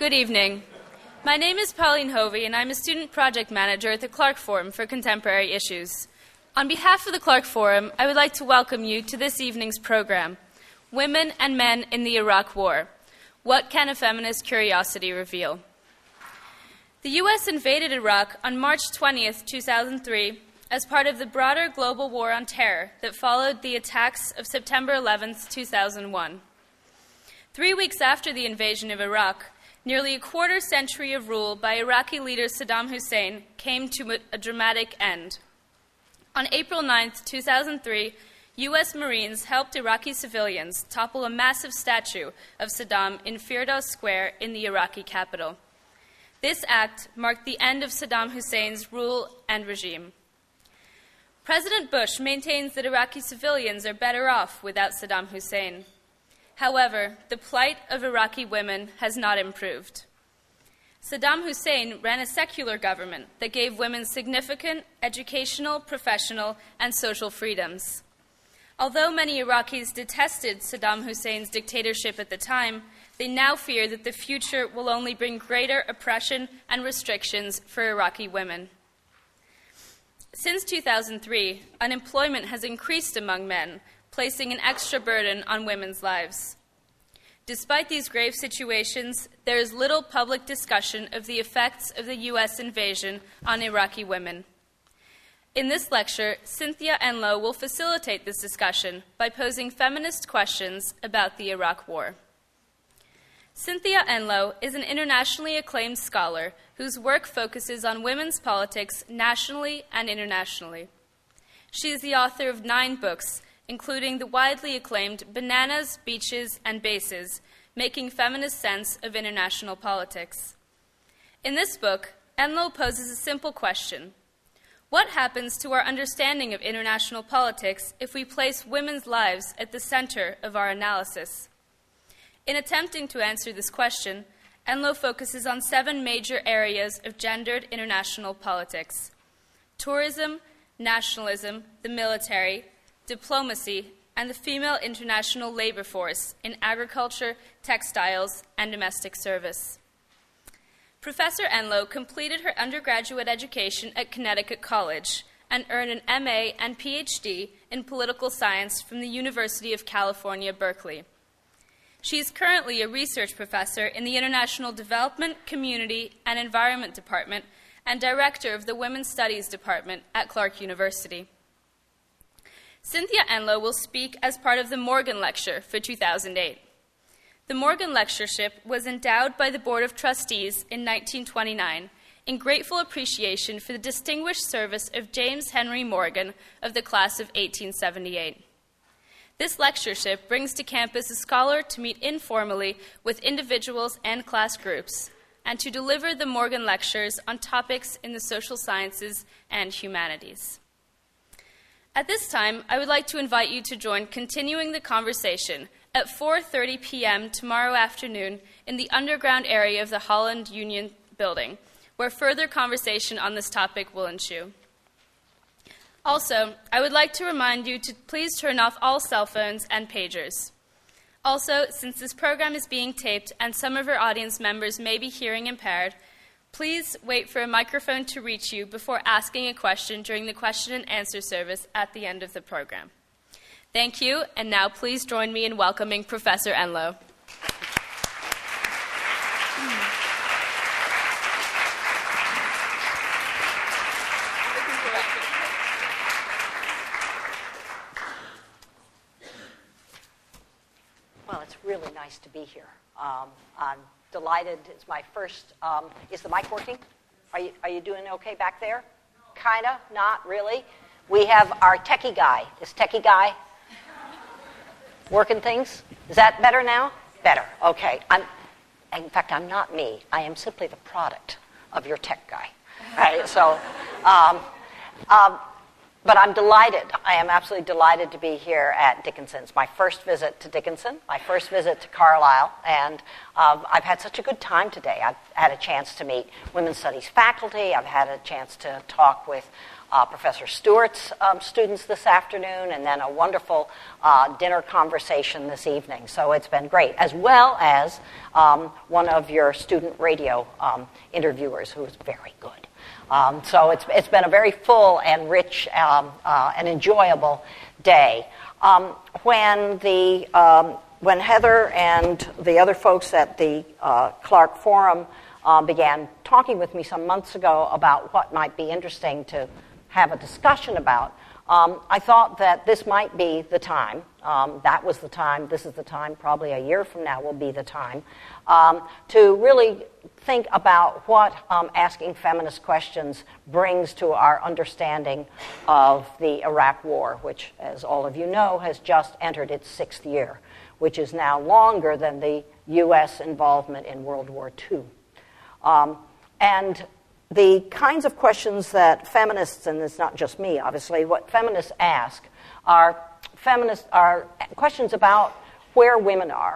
Good evening. My name is Pauline Hovey, and I'm a student project manager at the Clark Forum for Contemporary Issues. On behalf of the Clark Forum, I would like to welcome you to this evening's program, Women and Men in the Iraq War. What can a feminist curiosity reveal? The U.S. invaded Iraq on March 20th, 2003, as part of the broader global war on terror that followed the attacks of September 11th, 2001. 3 weeks after the invasion of Iraq, nearly a quarter century of rule by Iraqi leader Saddam Hussein came to a dramatic end. On April 9, 2003, U.S. Marines helped Iraqi civilians topple a massive statue of Saddam in Firdos Square in the Iraqi capital. This act marked the end of Saddam Hussein's rule and regime. President Bush maintains that Iraqi civilians are better off without Saddam Hussein. However, the plight of Iraqi women has not improved. Saddam Hussein ran a secular government that gave women significant educational, professional, and social freedoms. Although many Iraqis detested Saddam Hussein's dictatorship at the time, they now fear that the future will only bring greater oppression and restrictions for Iraqi women. Since 2003, unemployment has increased among men, placing an extra burden on women's lives. Despite these grave situations, there is little public discussion of the effects of the U.S. invasion on Iraqi women. In this lecture, Cynthia Enlow will facilitate this discussion by posing feminist questions about the Iraq War. Cynthia Enlow is an internationally acclaimed scholar whose work focuses on women's politics nationally and internationally. She is the author of 9 books, including the widely acclaimed Bananas, Beaches, and Bases, Making Feminist Sense of International Politics. In this book, Enlow poses a simple question. What happens to our understanding of international politics if we place women's lives at the center of our analysis? In attempting to answer this question, Enlow focuses on 7 major areas of gendered international politics: tourism, nationalism, the military, diplomacy, and the female international labor force in agriculture, textiles, and domestic service. Professor Enlow completed her undergraduate education at Connecticut College and earned an MA and PhD in political science from the University of California, Berkeley. She is currently a research professor in the International Development, Community, and Environment Department and director of the Women's Studies Department at Clark University. Cynthia Enlow will speak as part of the Morgan Lecture for 2008. The Morgan Lectureship was endowed by the Board of Trustees in 1929 in grateful appreciation for the distinguished service of James Henry Morgan of the class of 1878. This lectureship brings to campus a scholar to meet informally with individuals and class groups and to deliver the Morgan Lectures on topics in the social sciences and humanities. At this time, I would like to invite you to join continuing the conversation at 4:30 p.m. tomorrow afternoon in the underground area of the Holland Union Building, where further conversation on this topic will ensue. Also, I would like to remind you to please turn off all cell phones and pagers. Also, since this program is being taped and some of our audience members may be hearing impaired, please wait for a microphone to reach you before asking a question during the question and answer service at the end of the program. Thank you, and now please join me in welcoming Professor Enlow. Well, it's really nice to be here. I'm delighted. It's my first. Is the mic working? Are you doing okay back there? Kinda, not really. We have our techie guy. This techie guy working things. Is that better now? Better. Okay. In fact, I'm not me. I am simply the product of your tech guy. Right. So, but I'm delighted. I am absolutely delighted to be here at Dickinson. It's my first visit to Dickinson, my first visit to Carlisle, and I've had such a good time today. I've had a chance to meet women's studies faculty. I've had a chance to talk with Professor Stewart's students this afternoon, and then a wonderful dinner conversation this evening. So it's been great, as well as one of your student radio interviewers who was very good. So it's been a very full and rich and enjoyable day. When Heather and the other folks at the Clark Forum began talking with me some months ago about what might be interesting to have a discussion about, I thought that this might be the time. That was the time. This is the time. Probably a year from now will be the time to really think about what asking feminist questions brings to our understanding of the Iraq War, which, as all of you know, has just entered its 6th year, which is now longer than the U.S. involvement in World War II. And the kinds of questions that feminists, and it's not just me, obviously, what feminists ask are questions about where women are.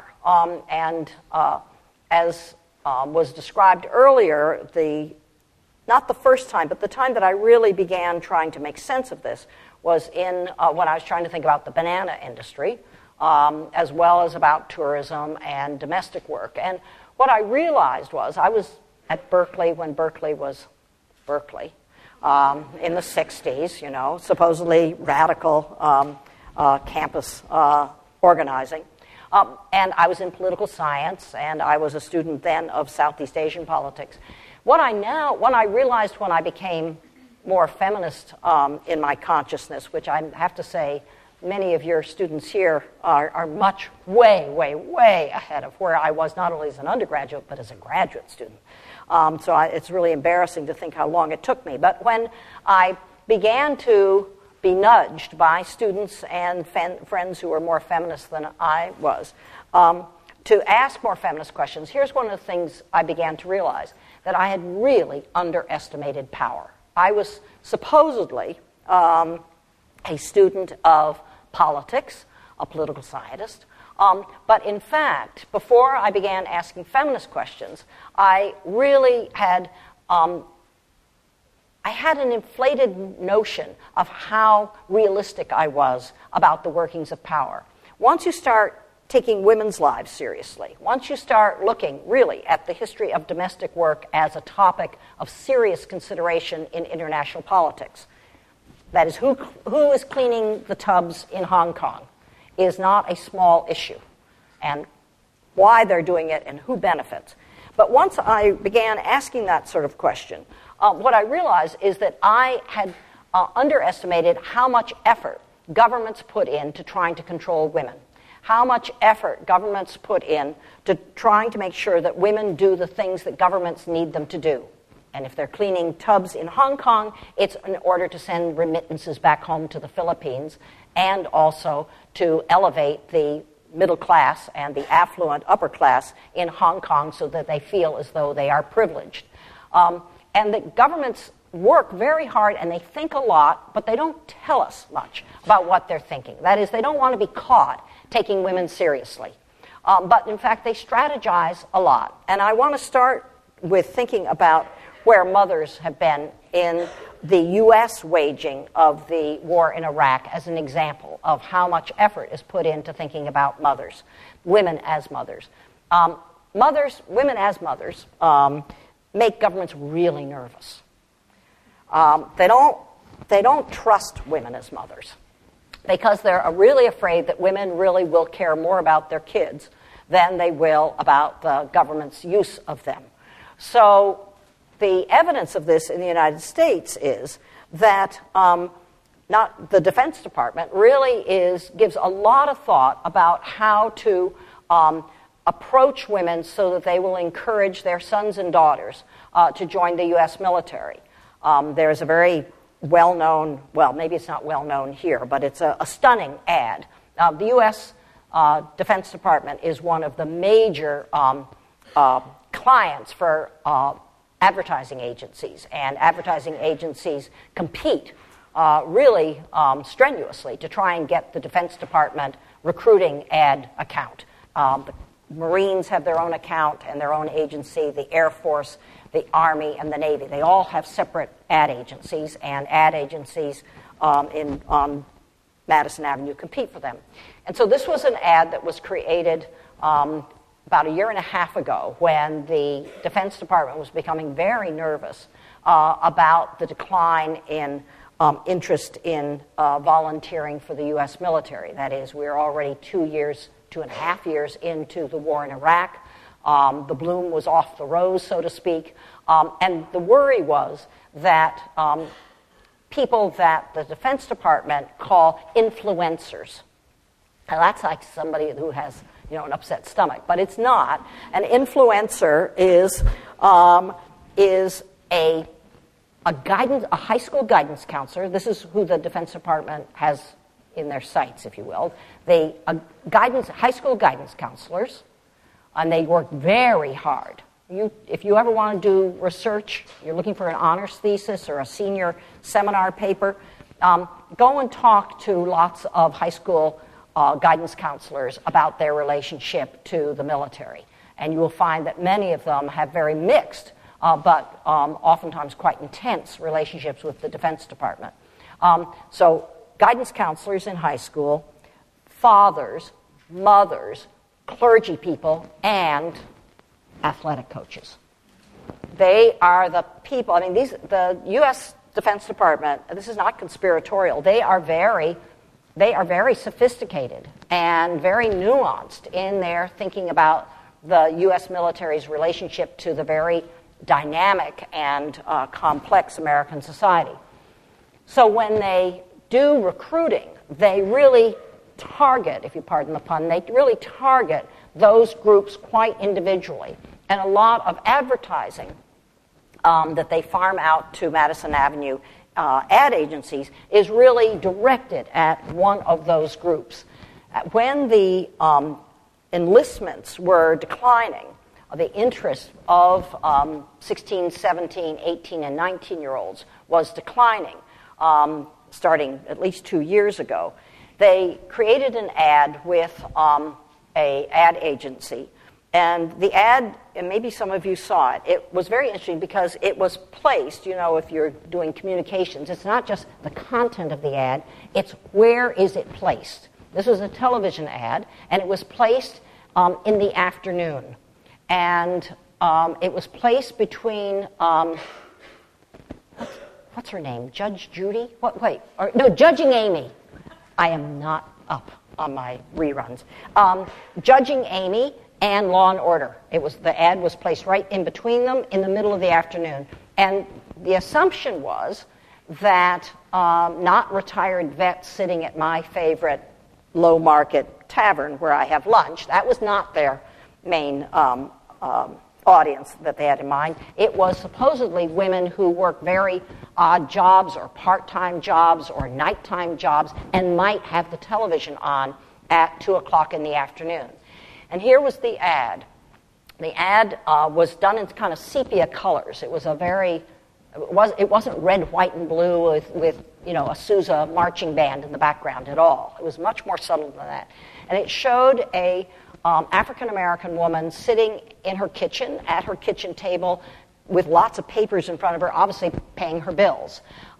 As was described earlier, not the first time, but the time that I really began trying to make sense of this was when I was trying to think about the banana industry, as well as about tourism and domestic work. And what I realized was, I was at Berkeley when Berkeley was Berkeley in the 60s, supposedly radical campus organizing. And I was in political science, and I was a student then of Southeast Asian politics. What I realized when I became more feminist in my consciousness, which I have to say many of your students here are much, way, way, way ahead of where I was, not only as an undergraduate, but as a graduate student. It's really embarrassing to think how long it took me. But when I began to be nudged by students and friends who were more feminist than I was to ask more feminist questions, here's one of the things I began to realize, that I had really underestimated power. I was supposedly a student of politics, a political scientist, but in fact, before I began asking feminist questions, I really had an inflated notion of how realistic I was about the workings of power. Once you start taking women's lives seriously, once you start looking really at the history of domestic work as a topic of serious consideration in international politics, that is, who is cleaning the tubs in Hong Kong is not a small issue, and why they're doing it and who benefits. But once I began asking that sort of question, what I realized is that I had underestimated how much effort governments put into trying to control women, how much effort governments put in to trying to make sure that women do the things that governments need them to do. And if they're cleaning tubs in Hong Kong, it's in order to send remittances back home to the Philippines and also to elevate the middle class and the affluent upper class in Hong Kong so that they feel as though they are privileged. And the governments work very hard and they think a lot, but they don't tell us much about what they're thinking. That is, they don't want to be caught taking women seriously. But in fact, they strategize a lot. And I want to start with thinking about where mothers have been in the U.S. waging of the war in Iraq as an example of how much effort is put into thinking about mothers, women as mothers. Women as mothers make governments really nervous. They don't trust women as mothers because they're really afraid that women really will care more about their kids than they will about the government's use of them. So the evidence of this in the United States is that not the Defense Department really gives a lot of thought about how to approach women so that they will encourage their sons and daughters to join the U.S. military. There's a very well-known, well, maybe it's not well-known here, but it's a stunning ad. The U.S. Defense Department is one of the major clients for advertising agencies, and advertising agencies compete really strenuously to try and get the Defense Department recruiting ad account. The Marines have their own account and their own agency, the Air Force, the Army, and the Navy. They all have separate ad agencies, and ad agencies on Madison Avenue compete for them. And so this was an ad that was created about a year and a half ago when the Defense Department was becoming very nervous about the decline in interest in volunteering for the U.S. military. That is, we're already 2.5 years into the war in Iraq. The bloom was off the rose, so to speak. And the worry was that people that the Defense Department call influencers. Now, that's like somebody who has, an upset stomach, but it's not. An influencer is a high school guidance counselor. This is who the Defense Department has in their sights, if you will. High school guidance counselors, and they work very hard. If you ever want to do research, you're looking for an honors thesis or a senior seminar paper, go and talk to lots of high school guidance counselors about their relationship to the military. And you will find that many of them have very mixed, but oftentimes quite intense relationships with the Defense Department. So guidance counselors in high school, fathers, mothers, clergy people, and athletic coaches. They are the people, the U.S. Defense Department, this is not conspiratorial, they are very sophisticated and very nuanced in their thinking about the U.S. military's relationship to the very dynamic and complex American society. So when they do recruiting, they really target, if you pardon the pun, they really target those groups quite individually. And a lot of advertising that they farm out to Madison Avenue ad agencies is really directed at one of those groups. When the enlistments were declining, the interest of 16, 17, 18, and 19-year-olds was declining, starting at least 2 years ago. They created an ad with an ad agency. And the ad, and maybe some of you saw it, it was very interesting because it was placed, if you're doing communications, it's not just the content of the ad, it's where is it placed. This was a television ad, and it was placed in the afternoon. And it was placed between, what's her name, Judge Judy? Judging Amy. I am not up on my reruns. Judging Amy and Law and Order. The ad was placed right in between them in the middle of the afternoon. And the assumption was that not retired vets sitting at my favorite low-market tavern where I have lunch, that was not their main audience that they had in mind. It was supposedly women who work very odd jobs or part-time jobs or nighttime jobs and might have the television on at 2 o'clock in the afternoon. And here was the ad. The ad was done in kind of sepia colors. It was it wasn't red, white, and blue with a Sousa marching band in the background at all. It was much more subtle than that. And it showed a African-American woman sitting in her kitchen, at her kitchen table, with lots of papers in front of her, obviously paying her bills.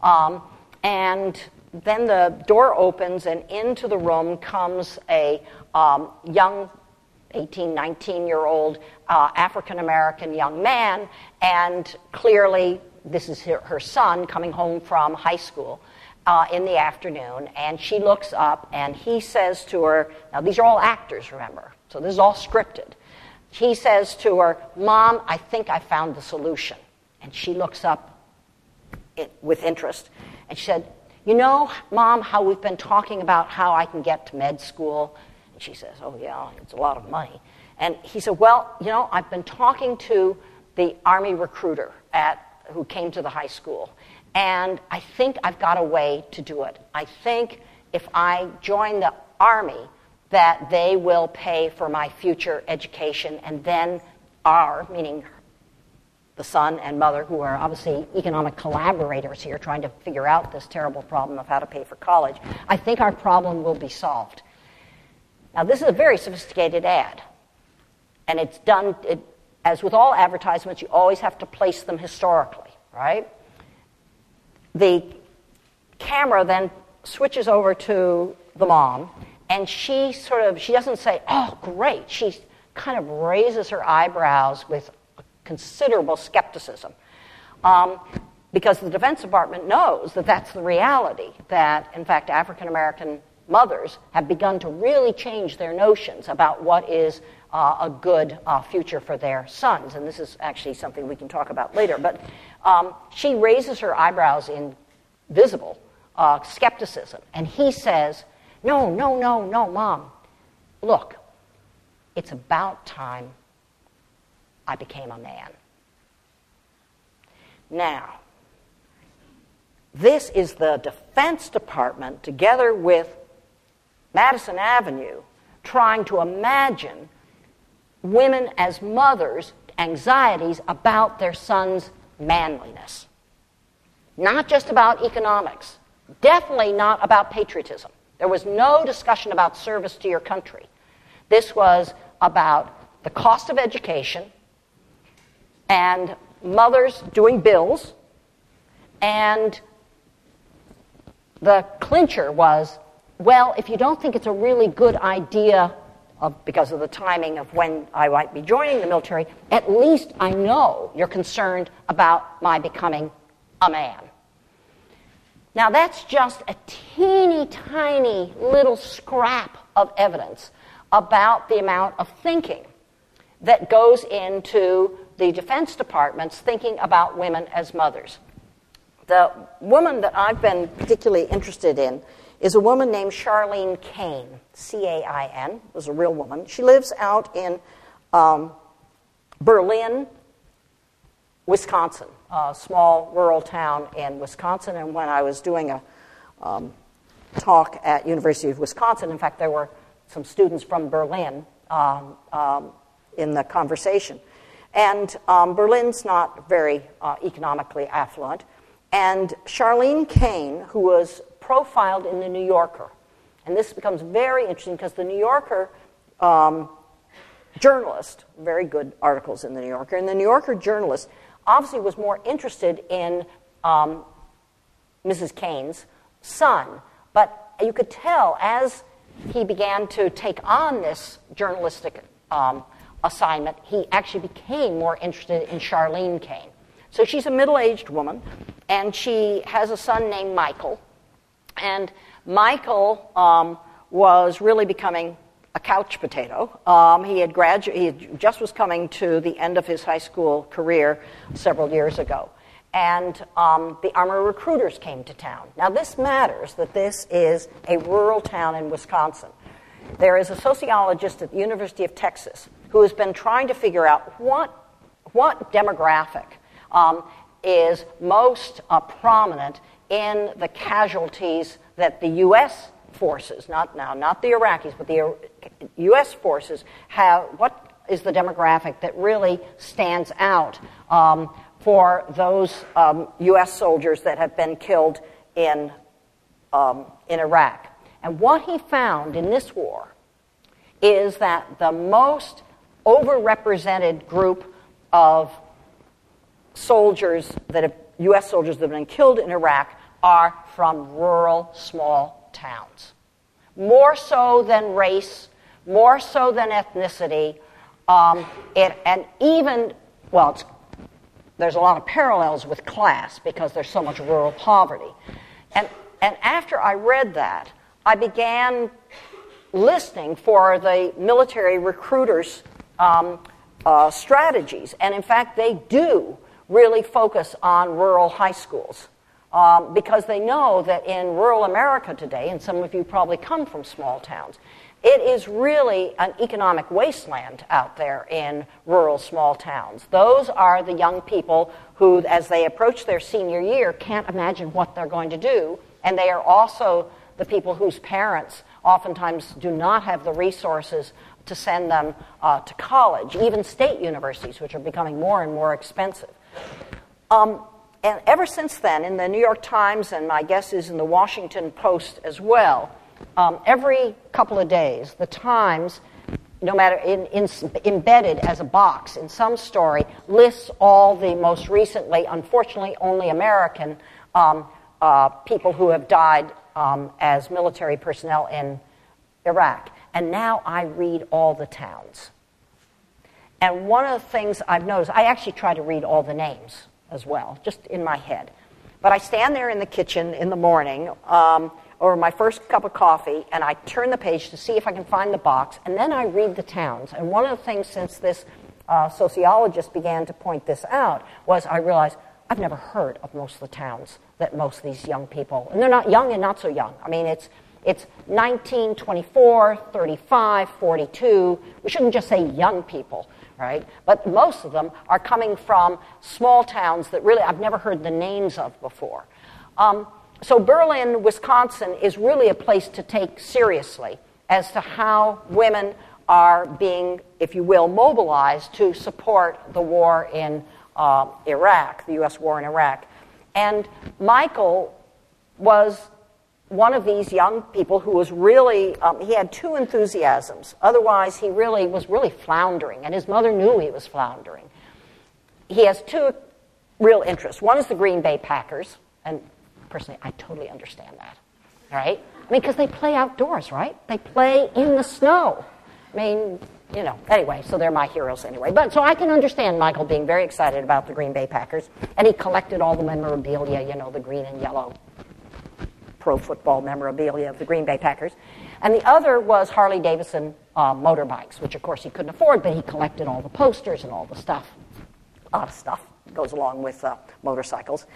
And then the door opens, and into the room comes a young 18, 19-year-old African-American young man, and clearly this is her son coming home from high school in the afternoon, and she looks up, and he says to her, now these are all actors, remember, so this is all scripted. He says to her, "Mom, I think I found the solution." And she looks up with interest, and she said, Mom, how we've been talking about how I can get to med school. And she says, "Oh, yeah, it's a lot of money." And he said, "Well, I've been talking to the Army recruiter who came to the high school, and I think I've got a way to do it. I think if I join the Army, that they will pay for my future education, and then meaning the son and mother, who are obviously economic collaborators here trying to figure out this terrible problem of how to pay for college, I think our problem will be solved." Now, this is a very sophisticated ad. And it's done, as with all advertisements, you always have to place them historically, right? The camera then switches over to the mom, and she doesn't say, oh, great. She kind of raises her eyebrows with considerable skepticism. Because the Defense Department knows that that's the reality, that, in fact, African American mothers have begun to really change their notions about what is a good future for their sons. And this is actually something we can talk about later. But she raises her eyebrows in visible skepticism. And he says, no, Mom. Look, it's about time I became a man. Now, this is the Defense Department, together with Madison Avenue, trying to imagine women as mothers' anxieties about their sons' manliness. Not just about economics. Definitely not about patriotism. There was no discussion about service to your country. This was about the cost of education and mothers doing bills, and the clincher was, well, if you don't think it's a really good idea because of the timing of when I might be joining the military, at least I know you're concerned about my becoming a man. Now, that's just a teeny tiny little scrap of evidence about the amount of thinking that goes into the Defense Department's thinking about women as mothers. The woman that I've been particularly interested in is a woman named Charlene Cain, C-A-I-N, was a real woman. She lives out in Berlin, Wisconsin, a small rural town in Wisconsin. And when I was doing a talk at University of Wisconsin, in fact, there were some students from Berlin in the conversation. And Berlin's not very economically affluent. And Charlene Cain, who was profiled in The New Yorker, and this becomes very interesting because The New Yorker journalist, very good articles in The New Yorker, and The New Yorker journalist obviously was more interested in Mrs. Cain's son. But you could tell as he began to take on this journalistic assignment, he actually became more interested in Charlene Cain. So she's a middle-aged woman, and she has a son named Michael. And Michael was really becoming a couch potato. He had just was coming to the end of his high school career several years ago. And the Army recruiters came to town. Now, this matters that this is a rural town in Wisconsin. There is a sociologist at the University of Texas who has been trying to figure out what demographic is most prominent in the casualties that the U.S. forces, not the Iraqis, but the U.S. forces have. What is the demographic that really stands out for those U.S. soldiers that have been killed in Iraq? And what he found in this war is that the most overrepresented group of soldiers U.S. soldiers that have been killed in Iraq are from rural, small towns. More so than race, more so than ethnicity, there's a lot of parallels with class because there's so much rural poverty. And after I read that, I began listening for the military recruiters' strategies. And in fact, they do really focus on rural high schools because they know that in rural America today, and some of you probably come from small towns, it is really an economic wasteland out there in rural small towns. Those are the young people who, as they approach their senior year, can't imagine what they're going to do, and they are also the people whose parents oftentimes do not have the resources to send them to college, even state universities, which are becoming more and more expensive. And ever since then, in the New York Times, and my guess is in the Washington Post as well, every couple of days, the Times no matter embedded as a box in some story, lists all the most recently, unfortunately, only American people who have died as military personnel in Iraq. And now I read all the towns. And one of the things I've noticed, I actually try to read all the names as well, just in my head. But I stand there in the kitchen in the morning, or my first cup of coffee, and I turn the page to see if I can find the box, and then I read the towns. And one of the things, since this sociologist began to point this out, was I realized I've never heard of most of the towns that most of these young people, and they're not young and not so young. I mean, it's 19, 24, 35, 42. We shouldn't just say young people, right? But most of them are coming from small towns that really I've never heard the names of before. So Berlin, Wisconsin is really a place to take seriously as to how women are being, if you will, mobilized to support the war in Iraq, the U.S. war in Iraq. And Michael was one of these young people who was really, he had two enthusiasms. Otherwise, he really was floundering, and his mother knew he was floundering. He has two real interests. One is the Green Bay Packers, and personally, I totally understand that, right? I mean, because they play outdoors, right? They play in the snow. I mean, you know, anyway, so they're my heroes anyway. But so I can understand Michael being very excited about the Green Bay Packers, and he collected all the memorabilia, you know, the green and yellow pro football memorabilia of the Green Bay Packers. And the other was Harley-Davidson motorbikes, which, of course, he couldn't afford, but he collected all the posters and all the stuff. A lot of stuff goes along with motorcycles.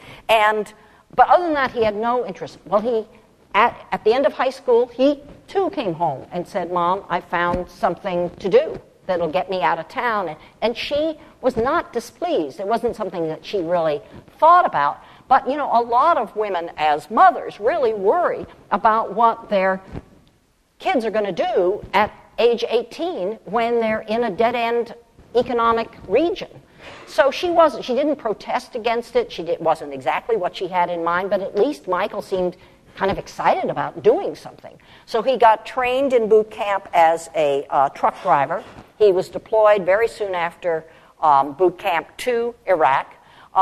But other than that, he had no interest. Well, at the end of high school, he, too, came home and said, Mom, I found something to do that'll get me out of town. And she was not displeased. It wasn't something that she really thought about. But, you know, a lot of women as mothers really worry about what their kids are going to do at age 18 when they're in a dead-end economic region. So she didn't protest against it. It wasn't exactly what she had in mind, but at least Michael seemed kind of excited about doing something. So he got trained in boot camp as a truck driver. He was deployed very soon after boot camp to Iraq.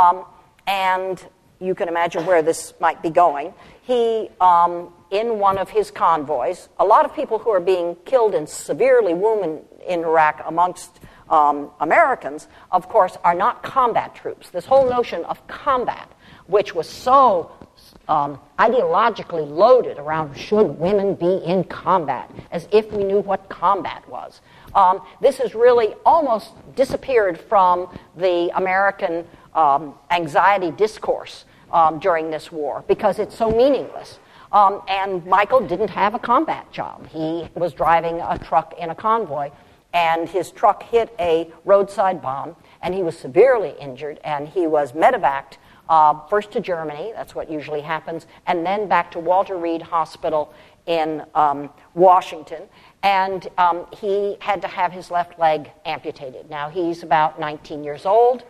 And you can imagine where this might be going. He, in one of his convoys, a lot of people who are being killed and severely wounded in Iraq amongst Americans, of course, are not combat troops. This whole notion of combat, which was so ideologically loaded around should women be in combat, as if we knew what combat was. This has really almost disappeared from the American anxiety discourse during this war because it's so meaningless. And Michael didn't have a combat job. He was driving a truck in a convoy, and his truck hit a roadside bomb, and he was severely injured, and he was medevaced first to Germany, that's what usually happens, and then back to Walter Reed Hospital in Washington, and he had to have his left leg amputated. Now, he's about 19 years old,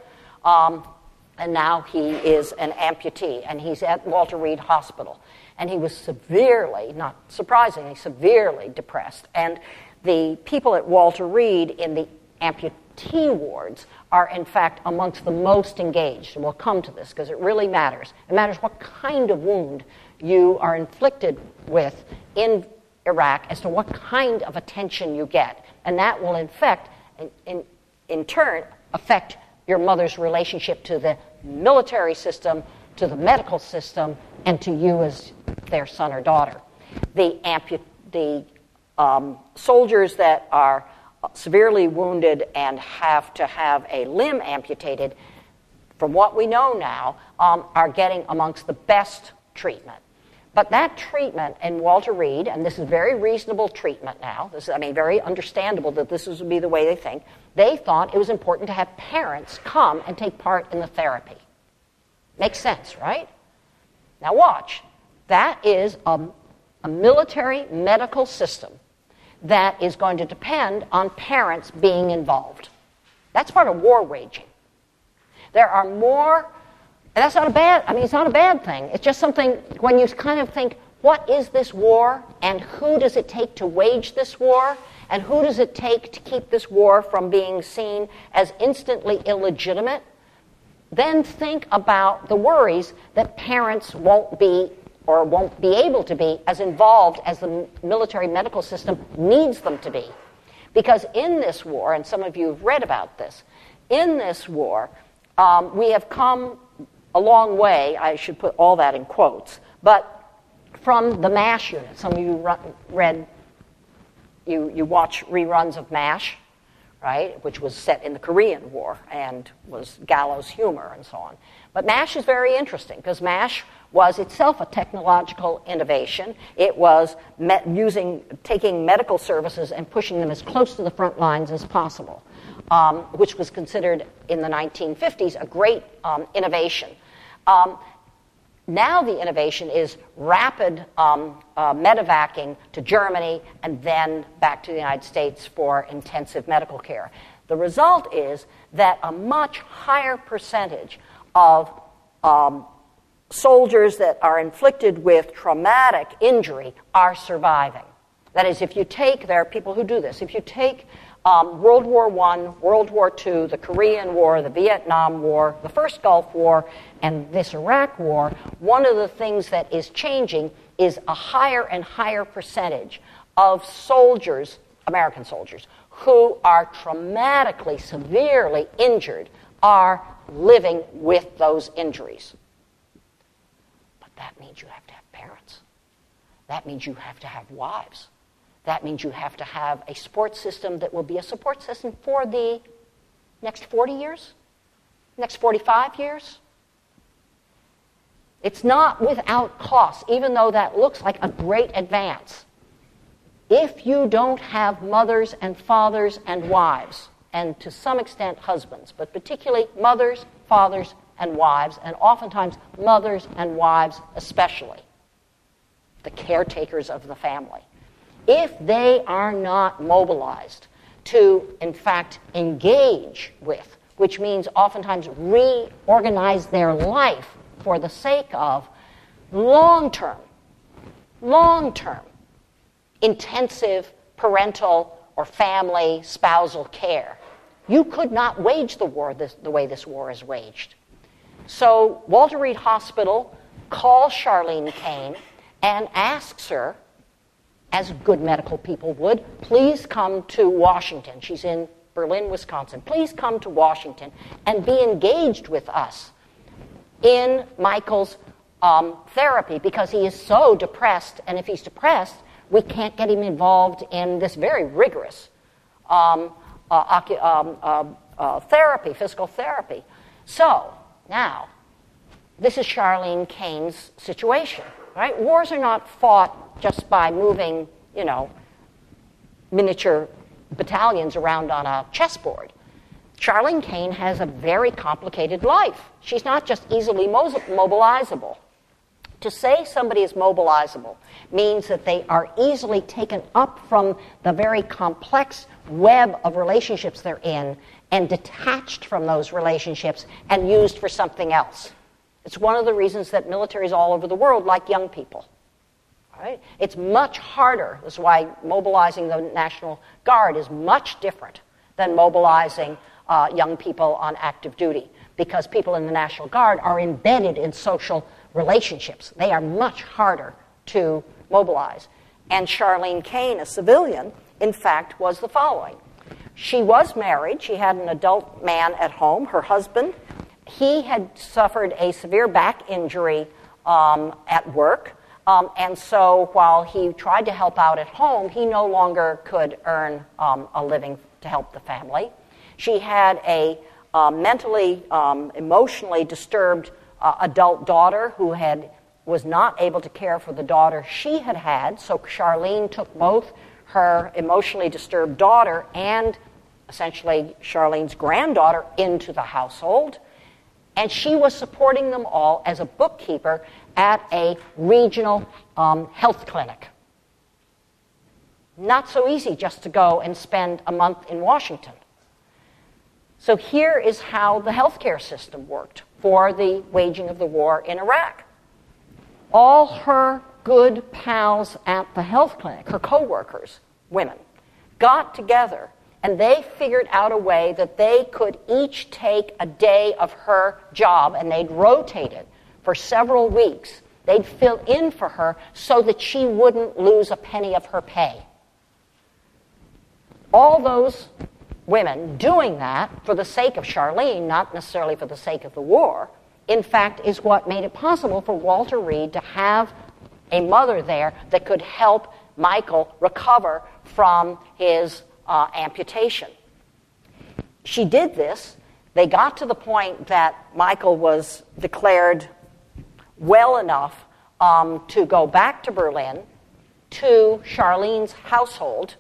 and now he is an amputee, and he's at Walter Reed Hospital. And he was severely, not surprisingly, severely depressed. And the people at Walter Reed in the amputee wards are, in fact, amongst the most engaged. And we'll come to this because it really matters. It matters what kind of wound you are inflicted with in Iraq as to what kind of attention you get. And that will, in turn, affect your mother's relationship to the military system, to the medical system, and to you as their son or daughter. The soldiers that are severely wounded and have to have a limb amputated, from what we know now, are getting amongst the best treatment. But that treatment in Walter Reed, and this is very reasonable treatment now, very understandable that this would be the way they think, they thought it was important to have parents come and take part in the therapy. Makes sense, right? Now watch. That is a military medical system that is going to depend on parents being involved. That's part of war waging. There are more, and that's not it's not a bad thing. It's just something, when you kind of think, what is this war, and who does it take to wage this war, And who does it take to keep this war from being seen as instantly illegitimate? Then think about the worries that parents won't be or won't be able to be as involved as the military medical system needs them to be. Because in this war, and some of you have read about this, in this war, we have come a long way, I should put all that in quotes, but from the MASH unit. Some of you you watch reruns of MASH, right, which was set in the Korean War and was gallows humor and so on. But MASH is very interesting because MASH was itself a technological innovation. It was taking medical services and pushing them as close to the front lines as possible, which was considered in the 1950s a great innovation. Now the innovation is rapid medevacing to Germany and then back to the United States for intensive medical care. The result is that a much higher percentage of soldiers that are inflicted with traumatic injury are surviving. That is, there are people who do this. If you take World War I, World War II, the Korean War, the Vietnam War, the first Gulf War, and this Iraq War, one of the things that is changing is a higher and higher percentage of soldiers, American soldiers, who are traumatically, severely injured, are living with those injuries. But that means you have to have parents. That means you have to have wives. That means you have to have a support system that will be a support system for the next 40 years, next 45 years. It's not without cost, even though that looks like a great advance. If you don't have mothers and fathers and wives, and to some extent husbands, but particularly mothers, fathers, and wives, and oftentimes mothers and wives especially, the caretakers of the family, if they are not mobilized to, in fact, engage with, which means oftentimes reorganize their life for the sake of long-term, intensive parental or family spousal care, you could not wage the war the way this war is waged. So Walter Reed Hospital calls Charlene Cain and asks her, as good medical people would, please come to Washington. She's in Berlin, Wisconsin. Please come to Washington and be engaged with us in Michael's therapy because he is so depressed, and if he's depressed, we can't get him involved in this very rigorous therapy, physical therapy. So, now, this is Charlene Cain's situation, right? Wars are not fought just by moving, miniature battalions around on a chessboard. Charlene Cain has a very complicated life. She's not just easily mobilizable. To say somebody is mobilizable means that they are easily taken up from the very complex web of relationships they're in and detached from those relationships and used for something else. It's one of the reasons that militaries all over the world like young people. Right? It's much harder. This is why mobilizing the National Guard is much different than mobilizing young people on active duty, because people in the National Guard are embedded in social relationships. They are much harder to mobilize. And Charlene Cain, a civilian, in fact, was the following. She was married. She had an adult man at home, her husband. He had suffered a severe back injury at work. And so while he tried to help out at home, he no longer could earn a living to help the family. She had a mentally, emotionally disturbed adult daughter who was not able to care for the daughter she had had. So Charlene took both her emotionally disturbed daughter and essentially Charlene's granddaughter into the household. And she was supporting them all as a bookkeeper at a regional health clinic. Not so easy just to go and spend a month in Washington. So here is how the healthcare system worked for the waging of the war in Iraq. All her good pals at the health clinic, her co-workers, women, got together and they figured out a way that they could each take a day of her job and they'd rotate it for several weeks. They'd fill in for her so that she wouldn't lose a penny of her pay. All those women doing that for the sake of Charlene, not necessarily for the sake of the war, in fact, is what made it possible for Walter Reed to have a mother there that could help Michael recover from his amputation. She did this. They got to the point that Michael was declared well enough to go back to Berlin to Charlene's household,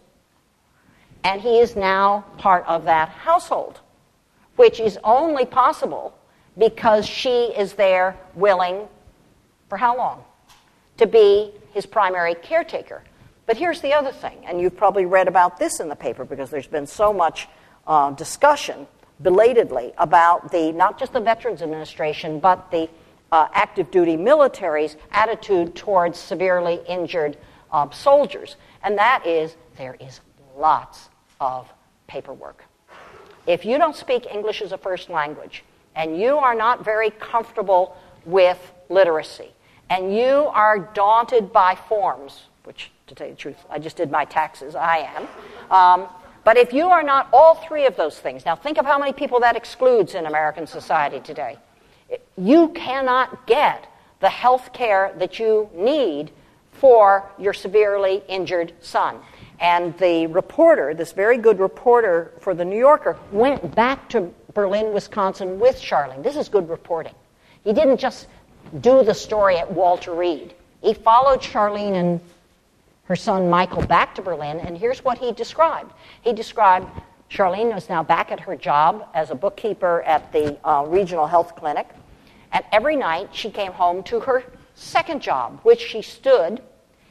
and he is now part of that household, which is only possible because she is there willing, for how long? To be his primary caretaker. But here's the other thing, and you've probably read about this in the paper because there's been so much discussion, belatedly, about not just the Veterans Administration, but the active duty military's attitude towards severely injured soldiers. And that is, there is lots of paperwork. If you don't speak English as a first language, and you are not very comfortable with literacy, and you are daunted by forms, which, to tell you the truth, I just did my taxes, I am. But if you are not all three of those things, now think of how many people that excludes in American society today. You cannot get the health care that you need for your severely injured son. And the reporter, this very good reporter for The New Yorker, went back to Berlin, Wisconsin with Charlene. This is good reporting. He didn't just do the story at Walter Reed. He followed Charlene and her son Michael back to Berlin, and here's what he described. He described Charlene was now back at her job as a bookkeeper at the regional health clinic, and every night she came home to her second job, which she stood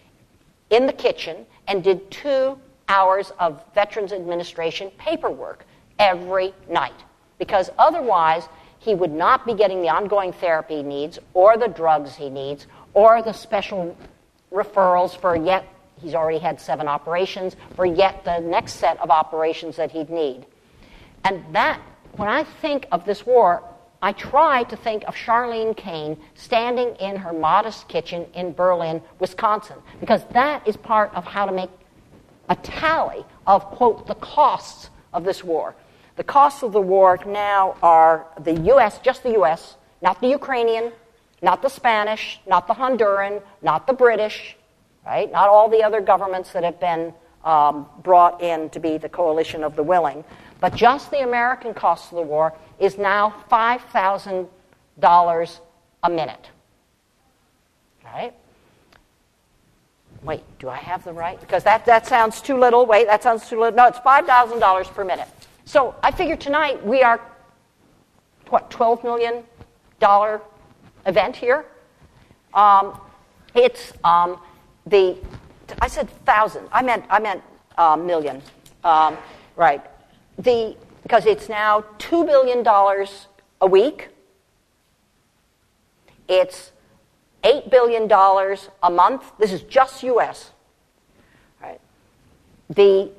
in the kitchen and did 2 hours of Veterans Administration paperwork every night, because otherwise he would not be getting the ongoing therapy he needs or the drugs he needs or the special referrals for yet, he's already had 7 operations, for yet the next set of operations that he'd need. And that, when I think of this war, I try to think of Charlene Kane standing in her modest kitchen in Berlin, Wisconsin, because that is part of how to make a tally of, quote, the costs of this war. The costs of the war now are the U.S., just the U.S., not the Ukrainian, not the Spanish, not the Honduran, not the British, right? Not all the other governments that have been brought in to be the coalition of the willing. But just the American cost of the war is now $5,000 a minute. Right? Wait, do I have the right? Because that sounds too little. Wait, that sounds too little. No, it's $5,000 per minute. So I figure tonight we are, $12 million event here? It's I said thousand. I meant million. Right. Because it's now $2 billion a week. It's $8 billion a month. This is just U.S. Right. The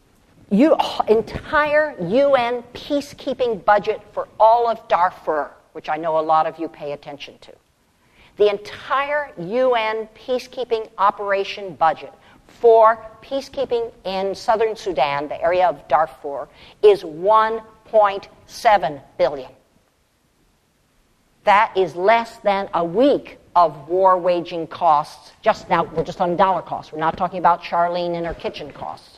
entire UN peacekeeping budget for all of Darfur, which I know a lot of you pay attention to. The entire UN peacekeeping operation budget for peacekeeping in southern Sudan, the area of Darfur, is $1.7 billion. That is less than a week of war waging costs. Just now, we're just on dollar costs. We're not talking about Charlene and her kitchen costs.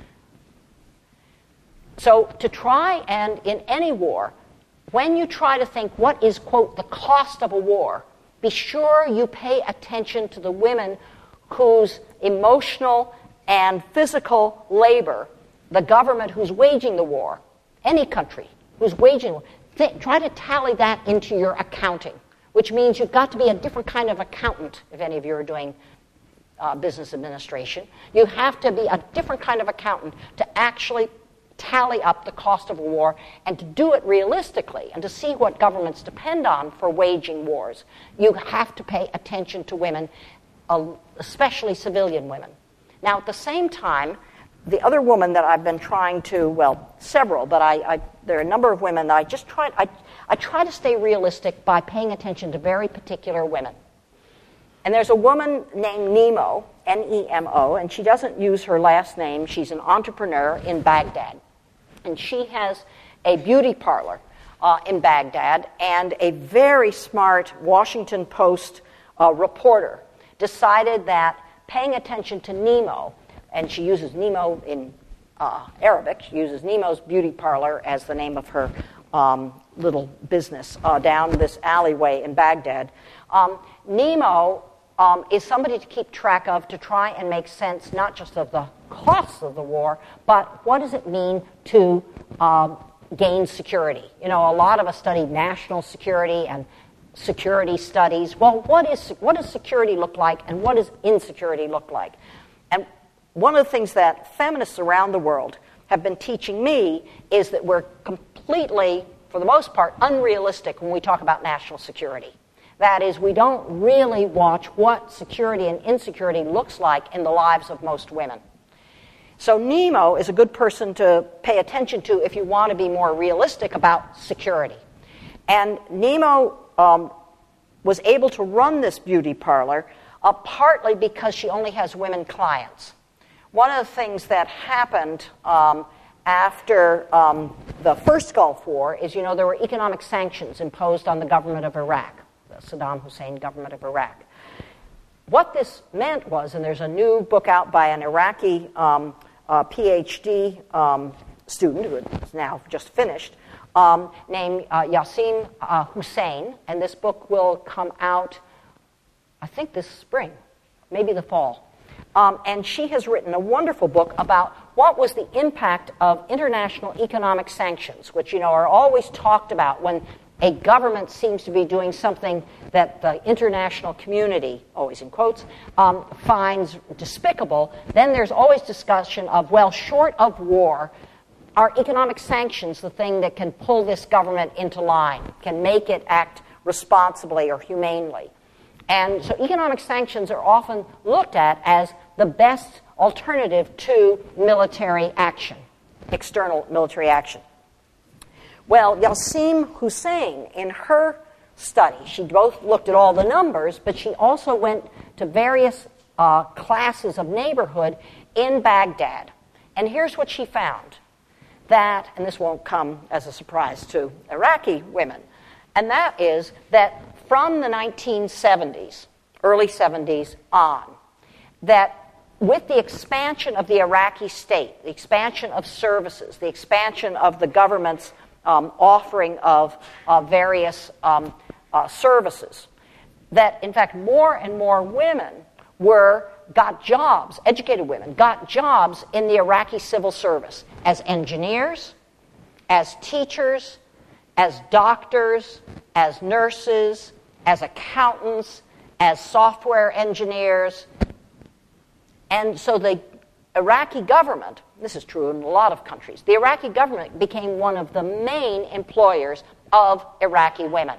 So to try and, in any war, when you try to think what is, quote, the cost of a war, be sure you pay attention to the women whose emotional and physical labor, the government who's waging the war, any country who's waging war, try to tally that into your accounting, which means you've got to be a different kind of accountant if any of you are doing business administration. You have to be a different kind of accountant to actually tally up the cost of a war and to do it realistically and to see what governments depend on for waging wars. You have to pay attention to women, especially civilian women. Now, at the same time, the other woman that I've been trying to, well, several, but there are a number of women that I try to stay realistic by paying attention to very particular women. And there's a woman named Nemo, N-E-M-O, and she doesn't use her last name. She's an entrepreneur in Baghdad. And she has a beauty parlor in Baghdad, and a very smart Washington Post reporter decided that paying attention to Nemo, and she uses Nemo in Arabic, she uses Nemo's Beauty Parlor as the name of her little business down this alleyway in Baghdad. Nemo is somebody to keep track of, to try and make sense not just of the costs of the war, but what does it mean to gain security. You know, a lot of us study national security and security studies. Well, what does security look like, and what does insecurity look like? And one of the things that feminists around the world have been teaching me is that we're completely, for the most part, unrealistic when we talk about national security. That is, we don't really watch what security and insecurity looks like in the lives of most women. So Nemo is a good person to pay attention to if you want to be more realistic about security. And Nemo was able to run this beauty parlor partly because she only has women clients. One of the things that happened after the first Gulf War is, you know, there were economic sanctions imposed on the government of Iraq, the Saddam Hussein government of Iraq. What this meant was, and there's a new book out by an Iraqi PhD student who is now just finished, named Yassim Hussein, and this book will come out, I think, this spring, maybe the fall. And she has written a wonderful book about what was the impact of international economic sanctions, which, you know, are always talked about when a government seems to be doing something that the international community, always in quotes, finds despicable. Then there's always discussion of, well, short of war, are economic sanctions the thing that can pull this government into line, can make it act responsibly or humanely? And so economic sanctions are often looked at as the best alternative to military action, external military action. Well, Yassim Hussein, in her study, she both looked at all the numbers, but she also went to various classes of neighborhood in Baghdad. And here's what she found. That, and this won't come as a surprise to Iraqi women, and that is that from the 1970s, early 70s on, that with the expansion of the Iraqi state, the expansion of services, the expansion of the government's offering of various services, that in fact more and more women got jobs, educated women, got jobs in the Iraqi civil service as engineers, as teachers, as doctors, as nurses, as accountants, as software engineers. And so the Iraqi government, this is true in a lot of countries, the Iraqi government became one of the main employers of Iraqi women.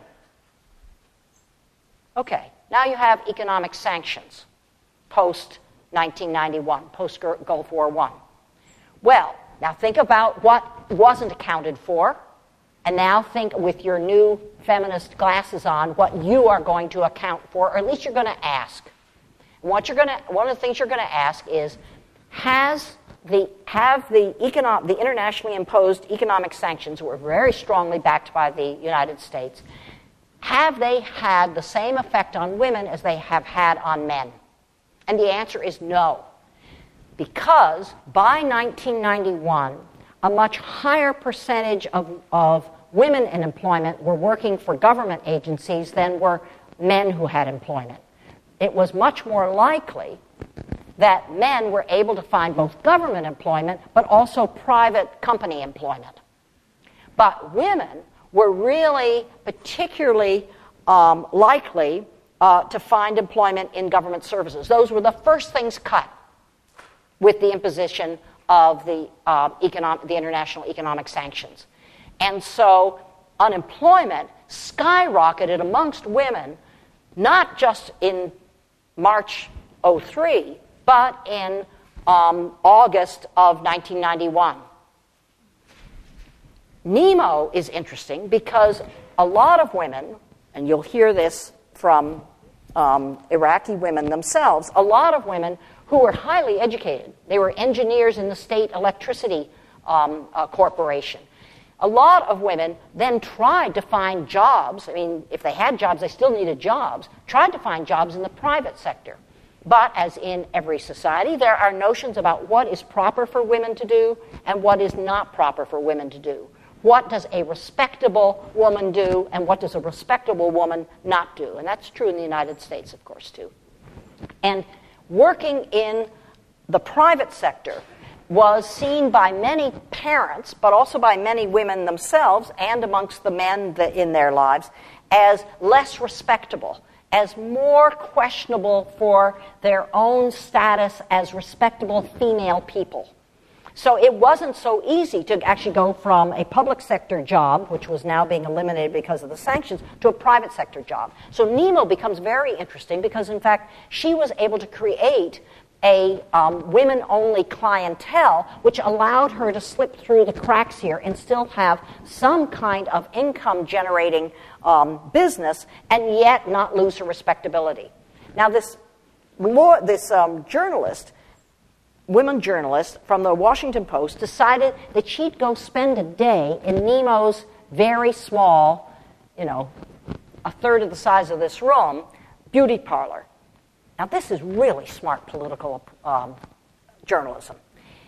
Okay, now you have economic sanctions post-1991, post-Gulf War I. Well, now think about what wasn't accounted for, and now think with your new feminist glasses on what you are going to account for, or at least you're going to ask. And one of the things you're going to ask is, have the internationally imposed economic sanctions, were very strongly backed by the United States, have they had the same effect on women as they have had on men? And the answer is no. Because by 1991, a much higher percentage of women in employment were working for government agencies than were men who had employment. It was much more likely that men were able to find both government employment but also private company employment. But women were really particularly likely to find employment in government services. Those were the first things cut with the imposition of the international economic sanctions. And so unemployment skyrocketed amongst women, not just in March '03, but in August of 1991. Nemo is interesting because a lot of women, and you'll hear this from Iraqi women themselves, a lot of women who were highly educated. They were engineers in the state electricity corporation. A lot of women then tried to find jobs. I mean, if they had jobs, they still needed jobs. Tried to find jobs in the private sector. But as in every society, there are notions about what is proper for women to do and what is not proper for women to do. What does a respectable woman do and what does a respectable woman not do? And that's true in the United States, of course, too. And working in the private sector was seen by many parents, but also by many women themselves and amongst the men in their lives, as less respectable, as more questionable for their own status as respectable female people. So it wasn't so easy to actually go from a public sector job, which was now being eliminated because of the sanctions, to a private sector job. So Nemo becomes very interesting because, in fact, she was able to create a women-only clientele, which allowed her to slip through the cracks here and still have some kind of income-generating business and yet not lose her respectability. Now, this journalist, women journalist from the Washington Post, decided that she'd go spend a day in Nemo's very small, a third of the size of this room, beauty parlor. Now, this is really smart political journalism.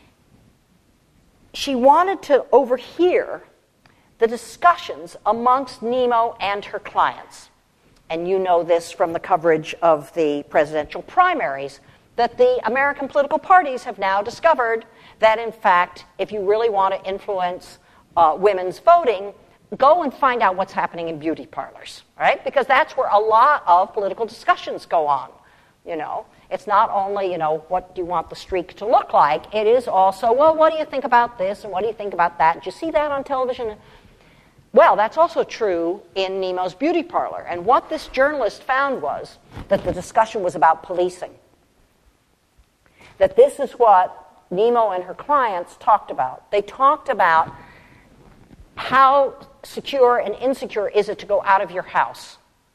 She wanted to overhear the discussions amongst Nemo and her clients. And you know this from the coverage of the presidential primaries, that the American political parties have now discovered that, in fact, if you really want to influence women's voting, go and find out what's happening in beauty parlors, right? Because that's where a lot of political discussions go on. It's not only, what do you want the streak to look like? It is also, well, what do you think about this and what do you think about that? Did you see that on television? Well, that's also true in Nemo's beauty parlor. And what this journalist found was that the discussion was about policing. That this is what Nemo and her clients talked about. They talked about how secure and insecure is it to go out of your house.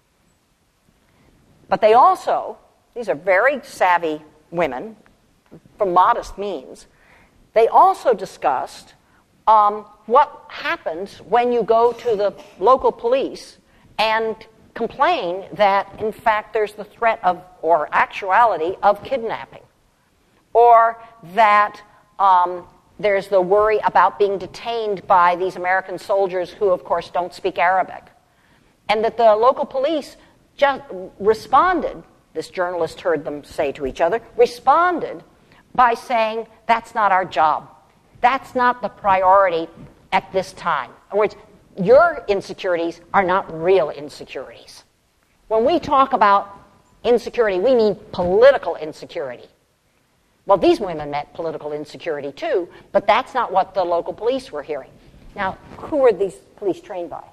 But they also, these are very savvy women from modest means, they also discussed what happens when you go to the local police and complain that, in fact, there's the threat of, or actuality, of kidnapping. Or that there's the worry about being detained by these American soldiers who, of course, don't speak Arabic. And that the local police just responded, this journalist heard them say to each other, responded by saying, that's not our job. That's not the priority at this time. In other words, your insecurities are not real insecurities. When we talk about insecurity, we mean political insecurity. Well, these women meant political insecurity too, but that's not what the local police were hearing. Now, who were these police trained by?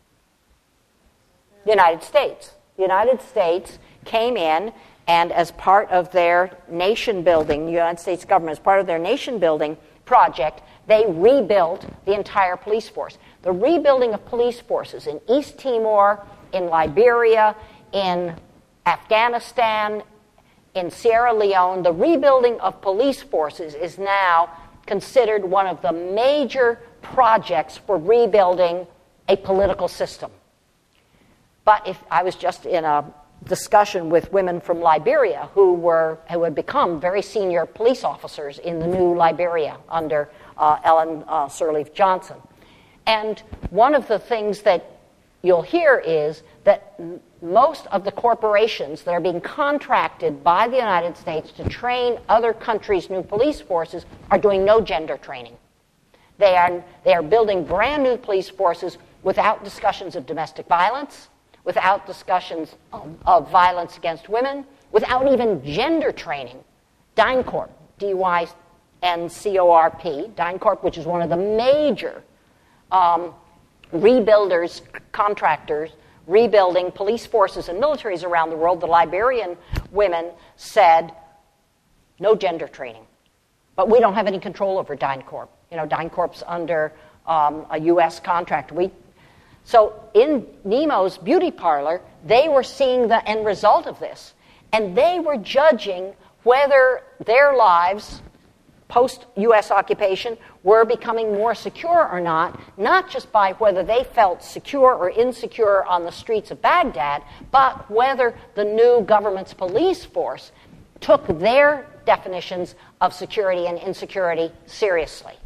The United States. The United States came in, and as part of their nation building, the United States government, as part of their nation building project, they rebuilt the entire police force. The rebuilding of police forces in East Timor, in Liberia, in Afghanistan, in Sierra Leone, the rebuilding of police forces is now considered one of the major projects for rebuilding a political system. But if I was just in a discussion with women from Liberia who had become very senior police officers in the new Liberia under Ellen Sirleaf Johnson. And one of the things that you'll hear is that most of the corporations that are being contracted by the United States to train other countries' new police forces are doing no gender training. They are building brand new police forces without discussions of domestic violence, without discussions of violence against women, without even gender training. DynCorp, D-Y-N-C-O-R-P, DynCorp, which is one of the major rebuilders, contractors, rebuilding police forces and militaries around the world, the Liberian women said, no gender training. But we don't have any control over DynCorp. DynCorp's under a U.S. contract. So in Nemo's beauty parlor, they were seeing the end result of this. And they were judging whether their lives, post-U.S. occupation, were becoming more secure or not just by whether they felt secure or insecure on the streets of Baghdad, but whether the new government's police force took their definitions of security and insecurity seriously.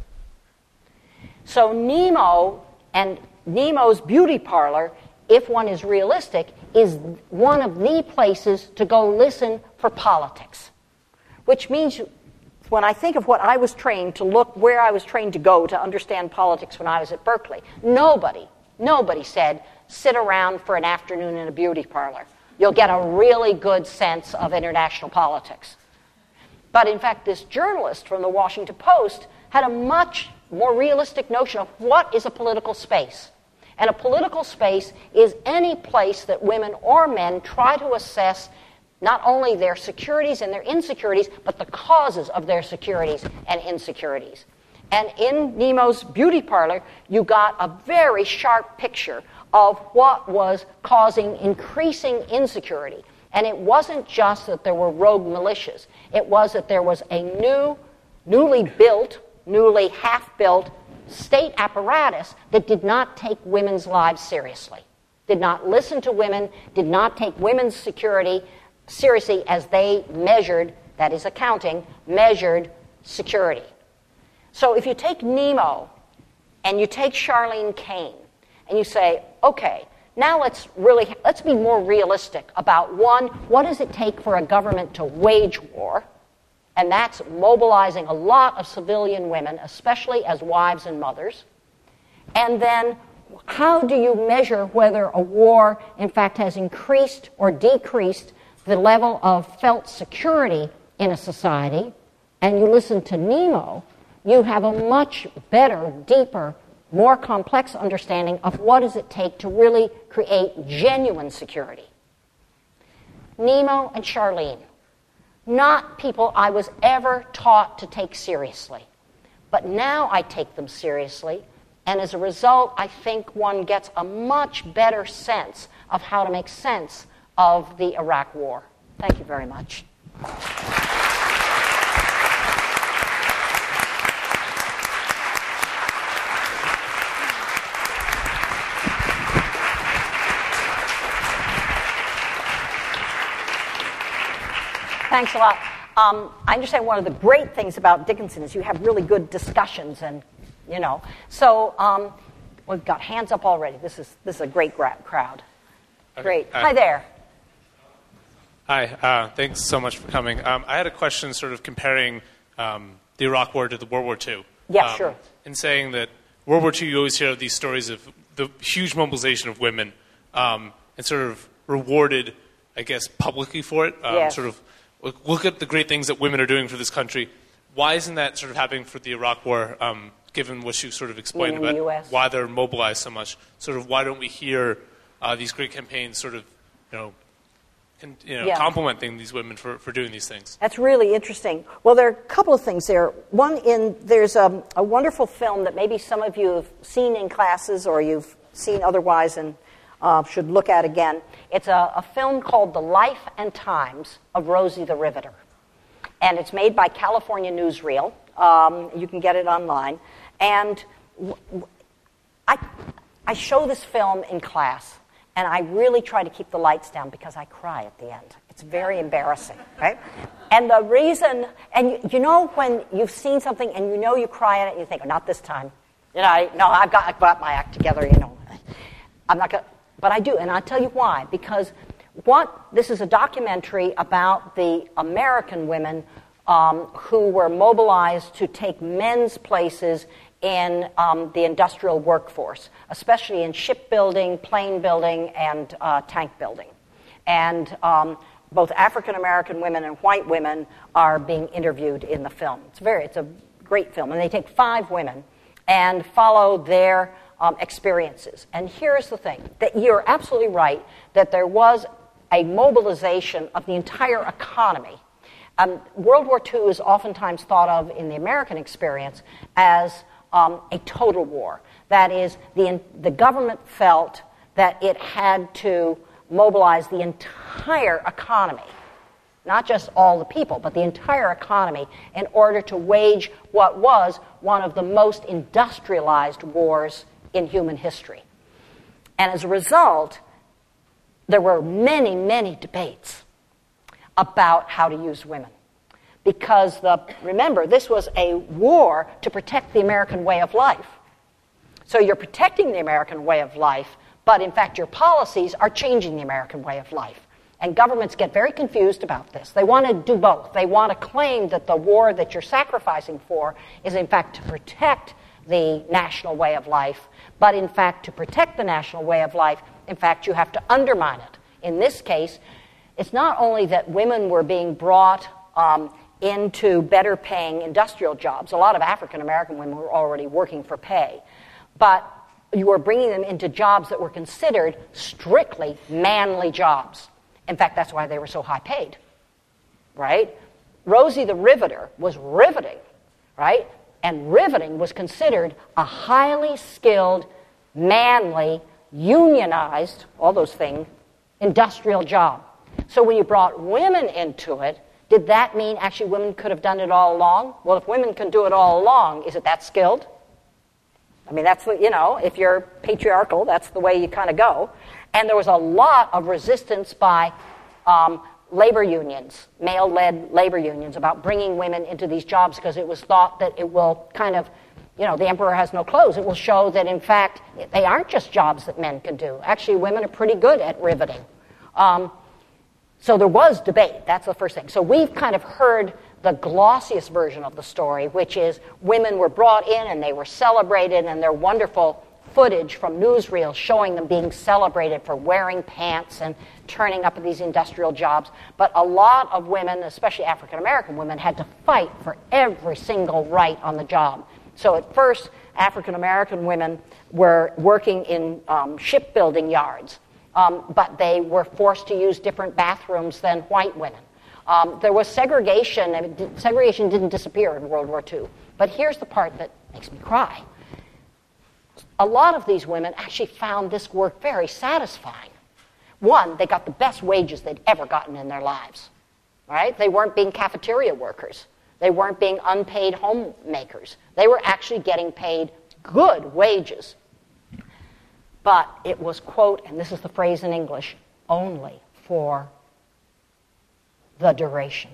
So Nemo and Nemo's beauty parlor, if one is realistic, is one of the places to go listen for politics. Which means, when I think of what I was trained to look, where I was trained to go to understand politics when I was at Berkeley, nobody said, sit around for an afternoon in a beauty parlor. You'll get a really good sense of international politics. But in fact, this journalist from the Washington Post had a much more realistic notion of what is a political space. And a political space is any place that women or men try to assess not only their securities and their insecurities, but the causes of their securities and insecurities. And in Nemo's beauty parlor, you got a very sharp picture of what was causing increasing insecurity. And it wasn't just that there were rogue militias. It was that there was a newly half-built state apparatus that did not take women's lives seriously, did not listen to women, did not take women's security seriously as they measured, that is accounting, measured security. So if you take Nemo and you take Charlene Kane and you say, okay, now let's be more realistic about, one, what does it take for a government to wage war? And that's mobilizing a lot of civilian women, especially as wives and mothers. And then how do you measure whether a war, in fact, has increased or decreased the level of felt security in a society? And you listen to Nemo, you have a much better, deeper, more complex understanding of what does it take to really create genuine security. Nemo and Charlene, not people I was ever taught to take seriously. But now I take them seriously, and as a result, I think one gets a much better sense of how to make sense of the Iraq War. Thank you very much. Thanks a lot. I understand one of the great things about Dickinson is you have really good discussions, and So we've got hands up already. This is a great crowd. Okay. Great. Hi there. Hi. Thanks so much for coming. I had a question, sort of comparing the Iraq War to the World War II. Yeah, sure. And saying that World War II, you always hear these stories of the huge mobilization of women, and sort of rewarded, I guess, publicly for it. Yes. Sort of look at the great things that women are doing for this country. Why isn't that sort of happening for the Iraq War, given what you sort of explained about why they're mobilized so much? Sort of why don't we hear these great campaigns sort of, complimenting these women for doing these things? That's really interesting. Well, there are a couple of things there. One, there's a wonderful film that maybe some of you have seen in classes or you've seen otherwise and should look at again. It's a film called The Life and Times of Rosie the Riveter. And it's made by California Newsreel. You can get it online. And I show this film in class, and I really try to keep the lights down because I cry at the end. It's very embarrassing, right? And the reason, and when you've seen something and you cry at it, you think, oh, not this time. I've got my act together, I'm not going to. But I do, and I'll tell you why. Because this is a documentary about the American women who were mobilized to take men's places in the industrial workforce, especially in shipbuilding, plane building, and tank building. And both African-American women and white women are being interviewed in the film. It's a great film. And they take 5 women and follow their experiences. And here's the thing, that you're absolutely right that there was a mobilization of the entire economy World War II is oftentimes thought of in the American experience as a total war. That is, the government felt that it had to mobilize the entire economy, not just all the people, but the entire economy, in order to wage what was one of the most industrialized wars in human history. And as a result, there were many, many debates about how to use women. Because, remember, this was a war to protect the American way of life. So you're protecting the American way of life, but in fact your policies are changing the American way of life. And governments get very confused about this. They want to do both. They want to claim that the war that you're sacrificing for is in fact to protect the national way of life, but in fact to protect the national way of life, in fact you have to undermine it. In this case, it's not only that women were being brought into better paying industrial jobs. A lot of African American women were already working for pay. But you were bringing them into jobs that were considered strictly manly jobs. In fact, that's why they were so high paid, right? Rosie the Riveter was riveting, right? And riveting was considered a highly skilled, manly, unionized, all those things, industrial job. So when you brought women into it, did that mean actually women could have done it all along? Well, if women can do it all along, is it that skilled? I mean, that's, if you're patriarchal, that's the way you kind of go. And there was a lot of resistance by labor unions, male-led labor unions, about bringing women into these jobs because it was thought that it will kind of, the emperor has no clothes. It will show that, in fact, they aren't just jobs that men can do. Actually, women are pretty good at riveting. So there was debate. That's the first thing. So we've kind of heard the glossiest version of the story, which is women were brought in and they were celebrated, and their wonderful footage from newsreels showing them being celebrated for wearing pants and turning up at these industrial jobs. But a lot of women, especially African American women, had to fight for every single right on the job. So at first, African American women were working in shipbuilding yards, but they were forced to use different bathrooms than white women. There was segregation. I mean, segregation didn't disappear in World War II. But here's the part that makes me cry. A lot of these women actually found this work very satisfying. One, they got the best wages they'd ever gotten in their lives. Right? They weren't being cafeteria workers. They weren't being unpaid homemakers. They were actually getting paid good wages. But it was, quote, and this is the phrase in English, only for the duration.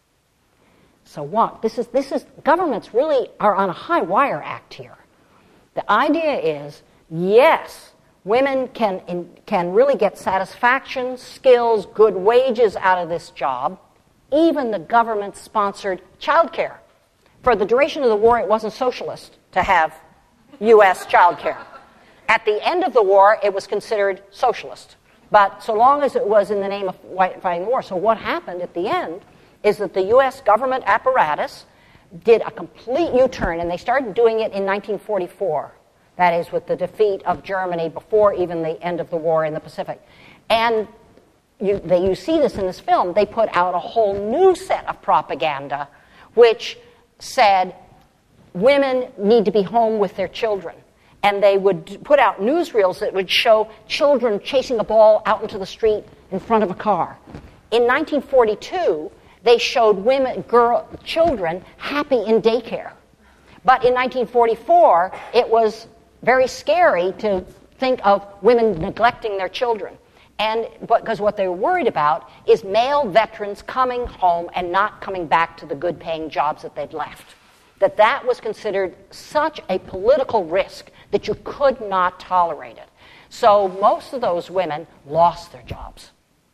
So what? This is governments really are on a high wire act here. The idea is, yes, women can really get satisfaction, skills, good wages out of this job, even the government-sponsored childcare. For the duration of the war, it wasn't socialist to have U.S. childcare. At the end of the war, it was considered socialist. But so long as it was in the name of fighting the war. So what happened at the end is that the U.S. government apparatus did a complete U-turn, and they started doing it in 1944. That is, with the defeat of Germany before even the end of the war in the Pacific. And you see this in this film. They put out a whole new set of propaganda which said women need to be home with their children. And they would put out newsreels that would show children chasing a ball out into the street in front of a car. In 1942, they showed children happy in daycare. But in 1944, it was very scary to think of women neglecting their children. And because what they were worried about is male veterans coming home and not coming back to the good-paying jobs that they'd left. That was considered such a political risk that you could not tolerate it. So most of those women lost their jobs.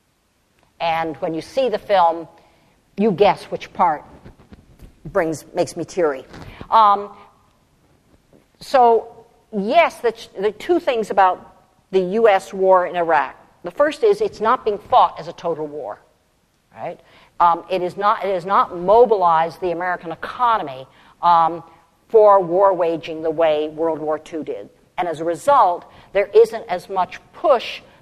And when you see the film, you guess which part makes me teary. So yes, the two things about the U.S. war in Iraq. The first is it's not being fought as a total war, right? It has not mobilized the American economy for war waging the way World War II did. And as a result, there isn't as much push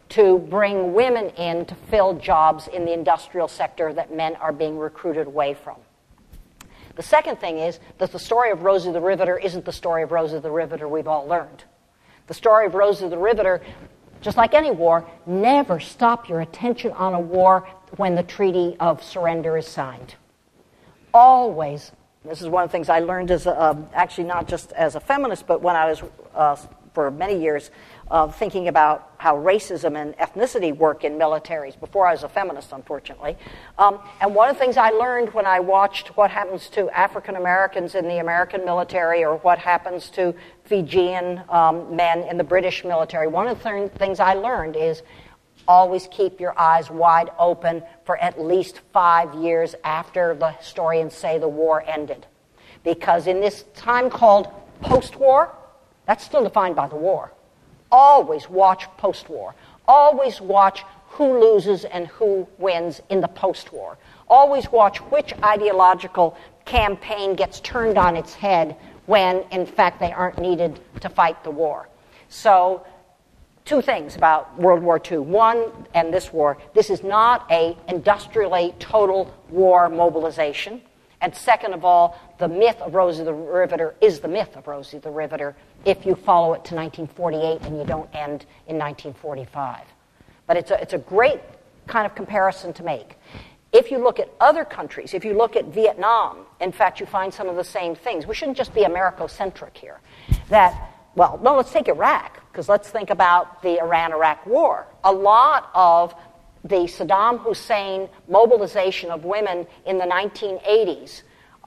to bring women in to fill jobs in the industrial sector that men are being recruited away from. The second thing is that the story of Rosie the Riveter isn't the story of Rosie the Riveter we've all learned. The story of Rosie the Riveter, just like any war, never stop your attention on a war when the Treaty of Surrender is signed. Always. This is one of the things I learned as actually not just as a feminist, but when I was for many years thinking about how racism and ethnicity work in militaries before I was a feminist, unfortunately. And one of the things I learned when I watched what happens to African Americans in the American military or what happens to Fijian men in the British military, one of the things I learned is always keep your eyes wide open for at least 5 years after the historians say the war ended. Because in this time called post-war, that's still defined by the war. Always watch post-war. Always watch who loses and who wins in the post-war. Always watch which ideological campaign gets turned on its head when, in fact, they aren't needed to fight the war. So, 2 things about World War II. One, and this war, this is not an industrially total war mobilization. And second of all, the myth of Rosie the Riveter is the myth of Rosie the Riveter if you follow it to 1948 and you don't end in 1945. But it's a great kind of comparison to make. If you look at other countries, if you look at Vietnam, in fact, you find some of the same things. We shouldn't just be Americocentric here. Let's take Iraq, because let's think about the Iran-Iraq war. A lot of the Saddam Hussein mobilization of women in the 1980s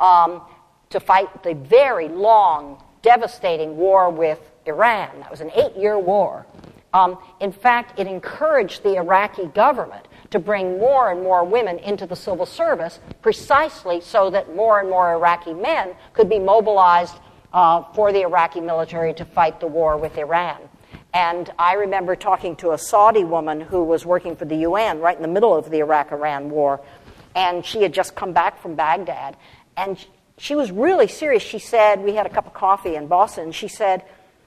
to fight the very long, devastating war with Iran. That was an 8-year war. In fact, it encouraged the Iraqi government to bring more and more women into the civil service precisely so that more and more Iraqi men could be mobilized for the Iraqi military to fight the war with Iran. And I remember talking to a Saudi woman who was working for the UN right in the middle of the Iraq-Iran war, and she had just come back from Baghdad. And she was really serious. She said, we had a cup of coffee in Boston, and she said,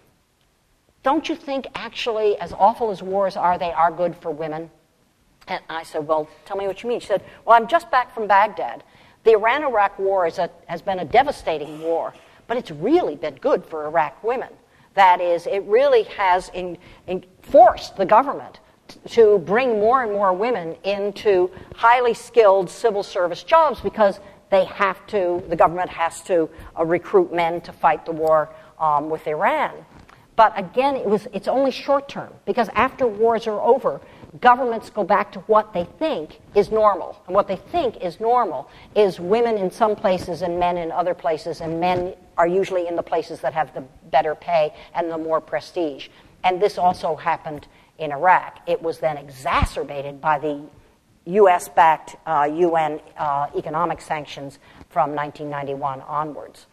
don't you think actually, as awful as wars are, they are good for women? And I said, well, tell me what you mean. She said, well, I'm just back from Baghdad. The Iran-Iraq war has been a devastating war, but it's really been good for Iraq women. That is, it really has forced the government to bring more and more women into highly skilled civil service jobs because the government has to recruit men to fight the war with Iran. But again, it's only short term, because after wars are over, governments go back to what they think is normal. And what they think is normal is women in some places and men in other places, and men are usually in the places that have the better pay and the more prestige. And this also happened in Iraq. It was then exacerbated by the U.S.-backed UN economic sanctions from 1991 onwards.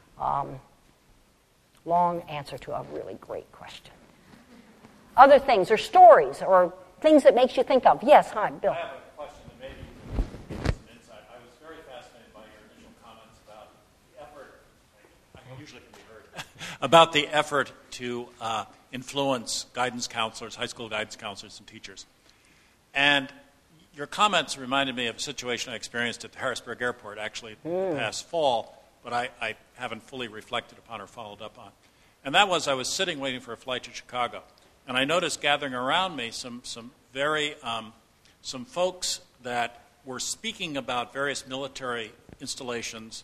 Long answer to a really great question. Other things, or stories, or things that makes you think of. Yes, hi, Bill. I have a question that maybe gives some insight. I was very fascinated by your initial comments about the effort, usually can be heard, about the effort to influence guidance counselors, high school guidance counselors and teachers. And your comments reminded me of a situation I experienced at the Harrisburg Airport, actually, past fall, but I haven't fully reflected upon or followed up on. And that was, I was sitting waiting for a flight to Chicago, and I noticed gathering around me some folks that were speaking about various military installations.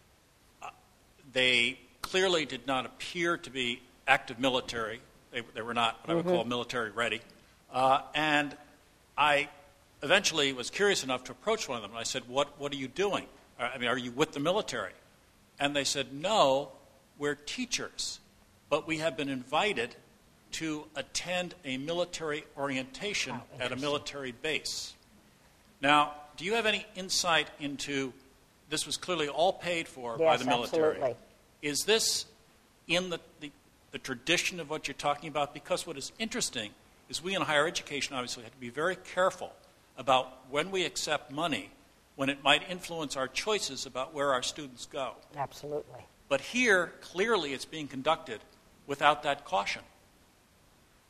They clearly did not appear to be active military. They were not what I would call military ready. And I eventually was curious enough to approach one of them. And I said, what are you doing? I mean, are you with the military? And they said, no, we're teachers, but we have been invited to attend a military orientation at a military base. Now, do you have any insight into, this was clearly all paid for by the military. Absolutely. Is this in the tradition of what you're talking about? Because what is interesting is we in higher education obviously have to be very careful about when we accept money, when it might influence our choices about where our students go. Absolutely. But here, clearly it's being conducted without that caution.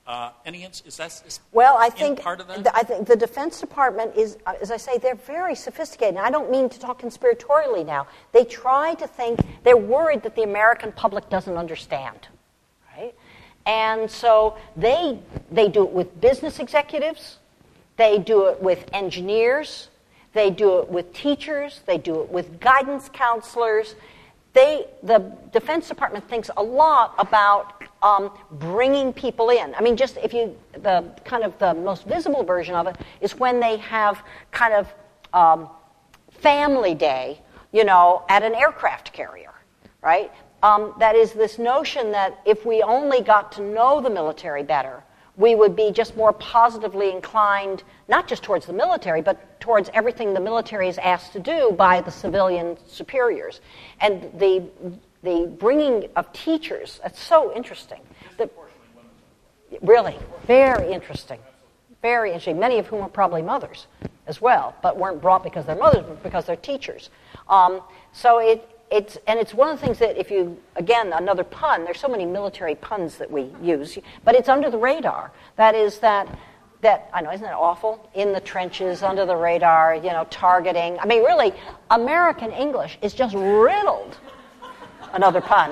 Well, I think part of that? I think the Defense Department is, as I say, they're very sophisticated. And I don't mean to talk conspiratorially now. They try to think, they're worried that the American public doesn't understand, right? And so they do it with business executives, they do it with engineers, they do it with teachers, they do it with guidance counselors. The Defense Department thinks a lot about bringing people in. I mean, just the most visible version of it is when they have kind of family day, at an aircraft carrier, right? That is this notion that if we only got to know the military better, we would be just more positively inclined, not just towards the military, but towards everything the military is asked to do by the civilian superiors. And the bringing of teachers, that's so interesting. Really, very interesting. Very interesting. Many of whom are probably mothers as well, but weren't brought because they're mothers, but because they're teachers. So it's one of the things that again, another pun, there's so many military puns that we use, but it's under the radar. That is that I know, isn't that awful? In the trenches, under the radar, targeting. I mean, really, American English is just riddled, another pun,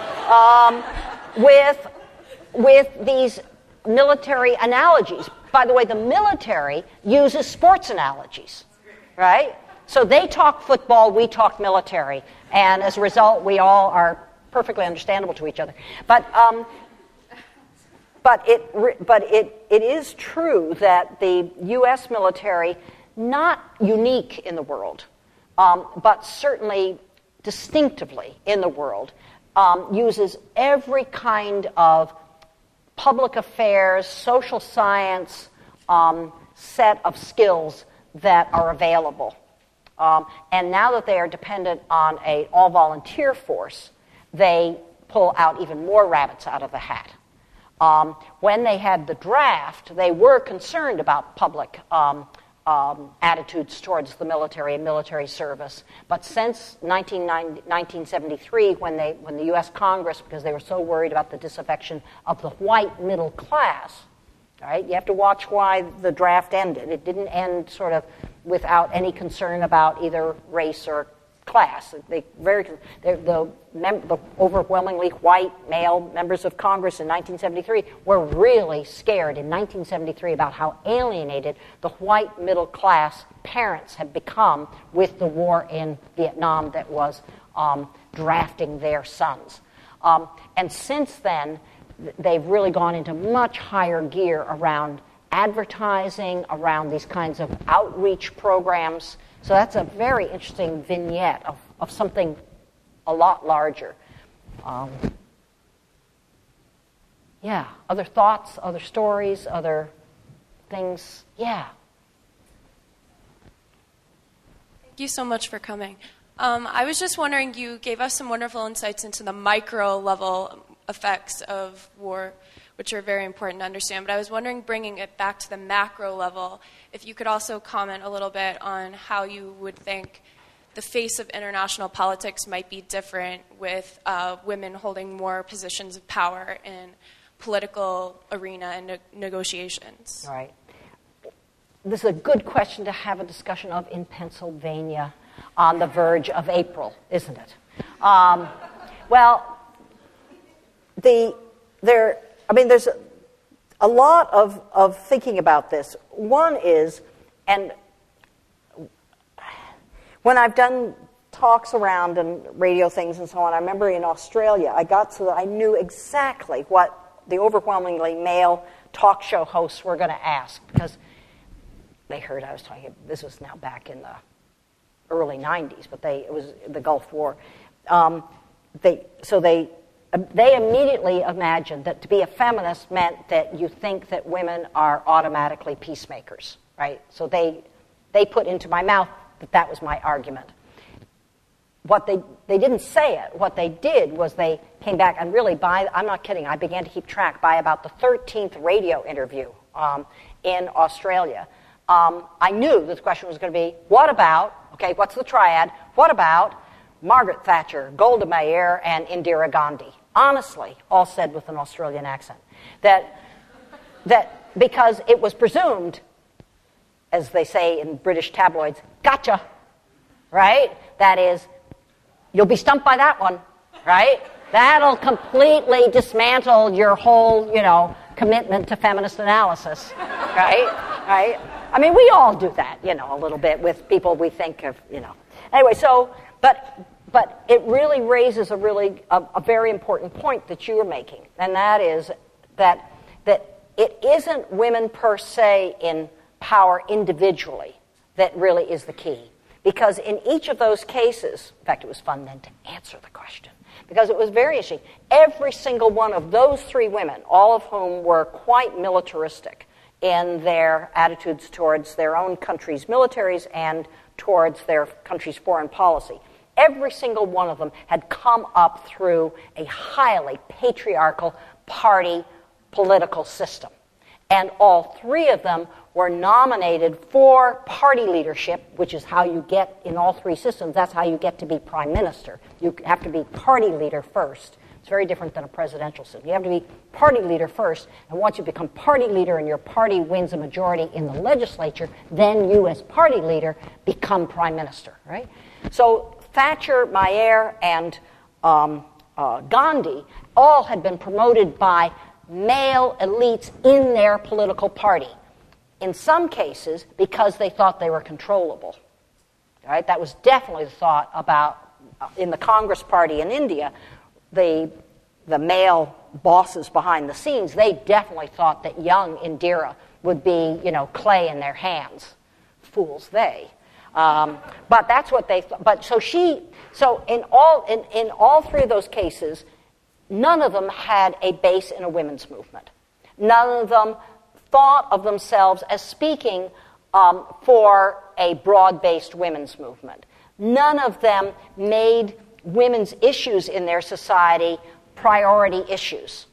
with these military analogies. By the way, the military uses sports analogies, right? So they talk football, we talk military, and as a result, we all are perfectly understandable to each other. But it is true that the U.S. military, not unique in the world, but certainly distinctively in the world, uses every kind of public affairs, social science set of skills that are available. And now that they are dependent on an all-volunteer force, they pull out even more rabbits out of the hat. When they had the draft, they were concerned about public attitudes towards the military and military service. But since 1973, when the U.S. Congress, because they were so worried about the disaffection of the white middle class, right? You have to watch why the draft ended. It didn't end sort of without any concern about either race or class. The overwhelmingly white male members of Congress in 1973 were really scared in 1973 about how alienated the white middle class parents had become with the war in Vietnam that was drafting their sons. And since then, they've really gone into much higher gear around advertising, around these kinds of outreach programs. So that's a very interesting vignette of something a lot larger. Other thoughts, other stories, other things. Yeah. Thank you so much for coming. I was just wondering, you gave us some wonderful insights into the micro level effects of war, which are very important to understand. But I was wondering, bringing it back to the macro level, if you could also comment a little bit on how you would think the face of international politics might be different with women holding more positions of power in political arena and negotiations. Right. This is a good question to have a discussion of in Pennsylvania on the verge of April, isn't it? There's a lot of thinking about this. One is, and when I've done talks around and radio things and so on, I remember in Australia, I got so that I knew exactly what the overwhelmingly male talk show hosts were going to ask, because they heard I was talking. This was now back in the early 90s, but it was the Gulf War. They immediately imagined that to be a feminist meant that you think that women are automatically peacemakers, right? So they put into my mouth that was my argument. What they didn't say it. What they did was they came back and really I'm not kidding, I began to keep track by about the 13th radio interview in Australia. I knew that the question was going to be, what about, okay, what's the triad? What about Margaret Thatcher, Golda Meir, and Indira Gandhi? Honestly, all said with an Australian accent. That that because it was presumed, as they say in British tabloids, gotcha, right? That is, you'll be stumped by that one, right? That'll completely dismantle your whole, commitment to feminist analysis, right? Right? I mean, we all do that, a little bit with people we think of, Anyway, so, but it really raises a very important point that you were making, and that is that it isn't women per se in power individually that really is the key. Because in each of those cases, in fact, it was fun then to answer the question, because it was very interesting. Every single one of those three women, all of whom were quite militaristic in their attitudes towards their own country's militaries and towards their country's foreign policy, every single one of them had come up through a highly patriarchal party political system. And all three of them were nominated for party leadership, which is how you get, in all three systems, that's how you get to be prime minister. You have to be party leader first. It's very different than a presidential system. You have to be party leader first, and once you become party leader and your party wins a majority in the legislature, then you as party leader become prime minister, right? So Thatcher, Meyer, and Gandhi all had been promoted by male elites in their political party. In some cases, because they thought they were controllable. Right? That was definitely the thought about, in the Congress Party in India, the male bosses behind the scenes, they definitely thought that young Indira would be, clay in their hands. Fools they. But that's what they thought. But so in all three of those cases, none of them had a base in a women's movement. None of them thought of themselves as speaking for a broad-based women's movement. None of them made women's issues in their society priority issues.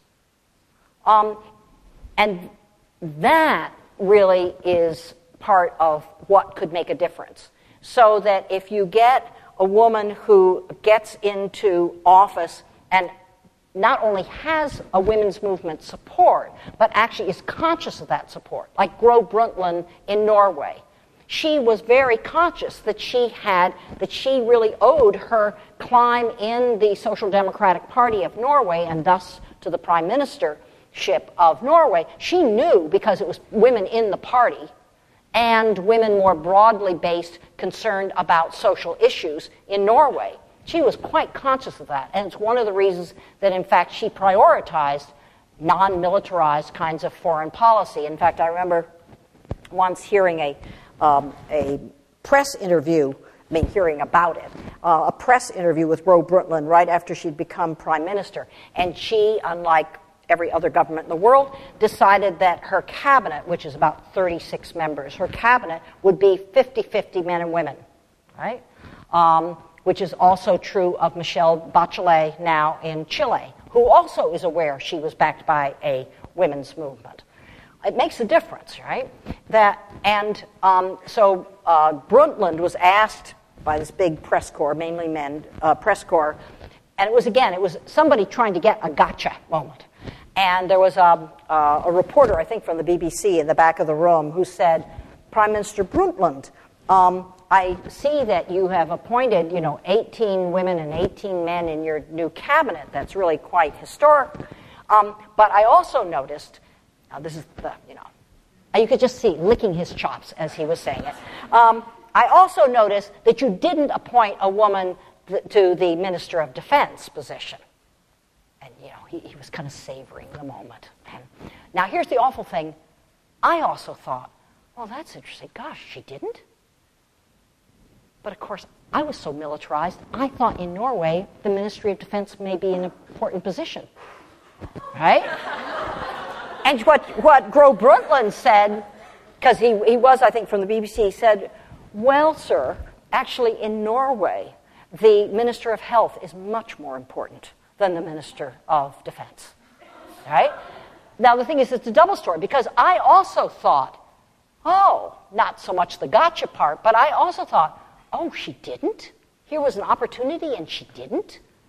And that really is part of what could make a difference. So that if you get a woman who gets into office and not only has a women's movement support, but actually is conscious of that support, like Gro Brundtland in Norway. She was very conscious that she really owed her climb in the Social Democratic Party of Norway, and thus to the prime ministership of Norway. She knew, because it was women in the party and women more broadly based concerned about social issues in Norway. She was quite conscious of that, and it's one of the reasons that, in fact, she prioritized non-militarized kinds of foreign policy. In fact, I remember once hearing a press interview, hearing about it, a press interview with Gro Brundtland right after she'd become prime minister, and she, unlike every other government in the world, decided that her cabinet, which is about 36 members, her cabinet would be 50-50 men and women, right? Which is also true of Michelle Bachelet now in Chile, who also is aware she was backed by a women's movement. It makes a difference, right? So Brundtland was asked by this big press corps, mainly men, press corps, and it was somebody trying to get a gotcha moment. And there was a reporter, I think from the BBC, in the back of the room who said, Prime Minister Brundtland, I see that you have appointed, 18 women and 18 men in your new cabinet. That's really quite historic. But I also noticed, now this is you could just see licking his chops as he was saying it. I also noticed that you didn't appoint a woman to the Minister of Defense position. And, he was kind of savoring the moment. And now, here's the awful thing. I also thought, well, that's interesting. Gosh, she didn't? But, of course, I was so militarized, I thought in Norway the Ministry of Defense may be an important position. Right? And what Gro Brundtland said, because he was, I think, from the BBC, he said, well, sir, actually in Norway, the Minister of Health is much more important than the Minister of Defense. Right? Now, the thing is, it's a double story, because I also thought, not so much the gotcha part, but I also thought, she didn't? Here was an opportunity and she didn't?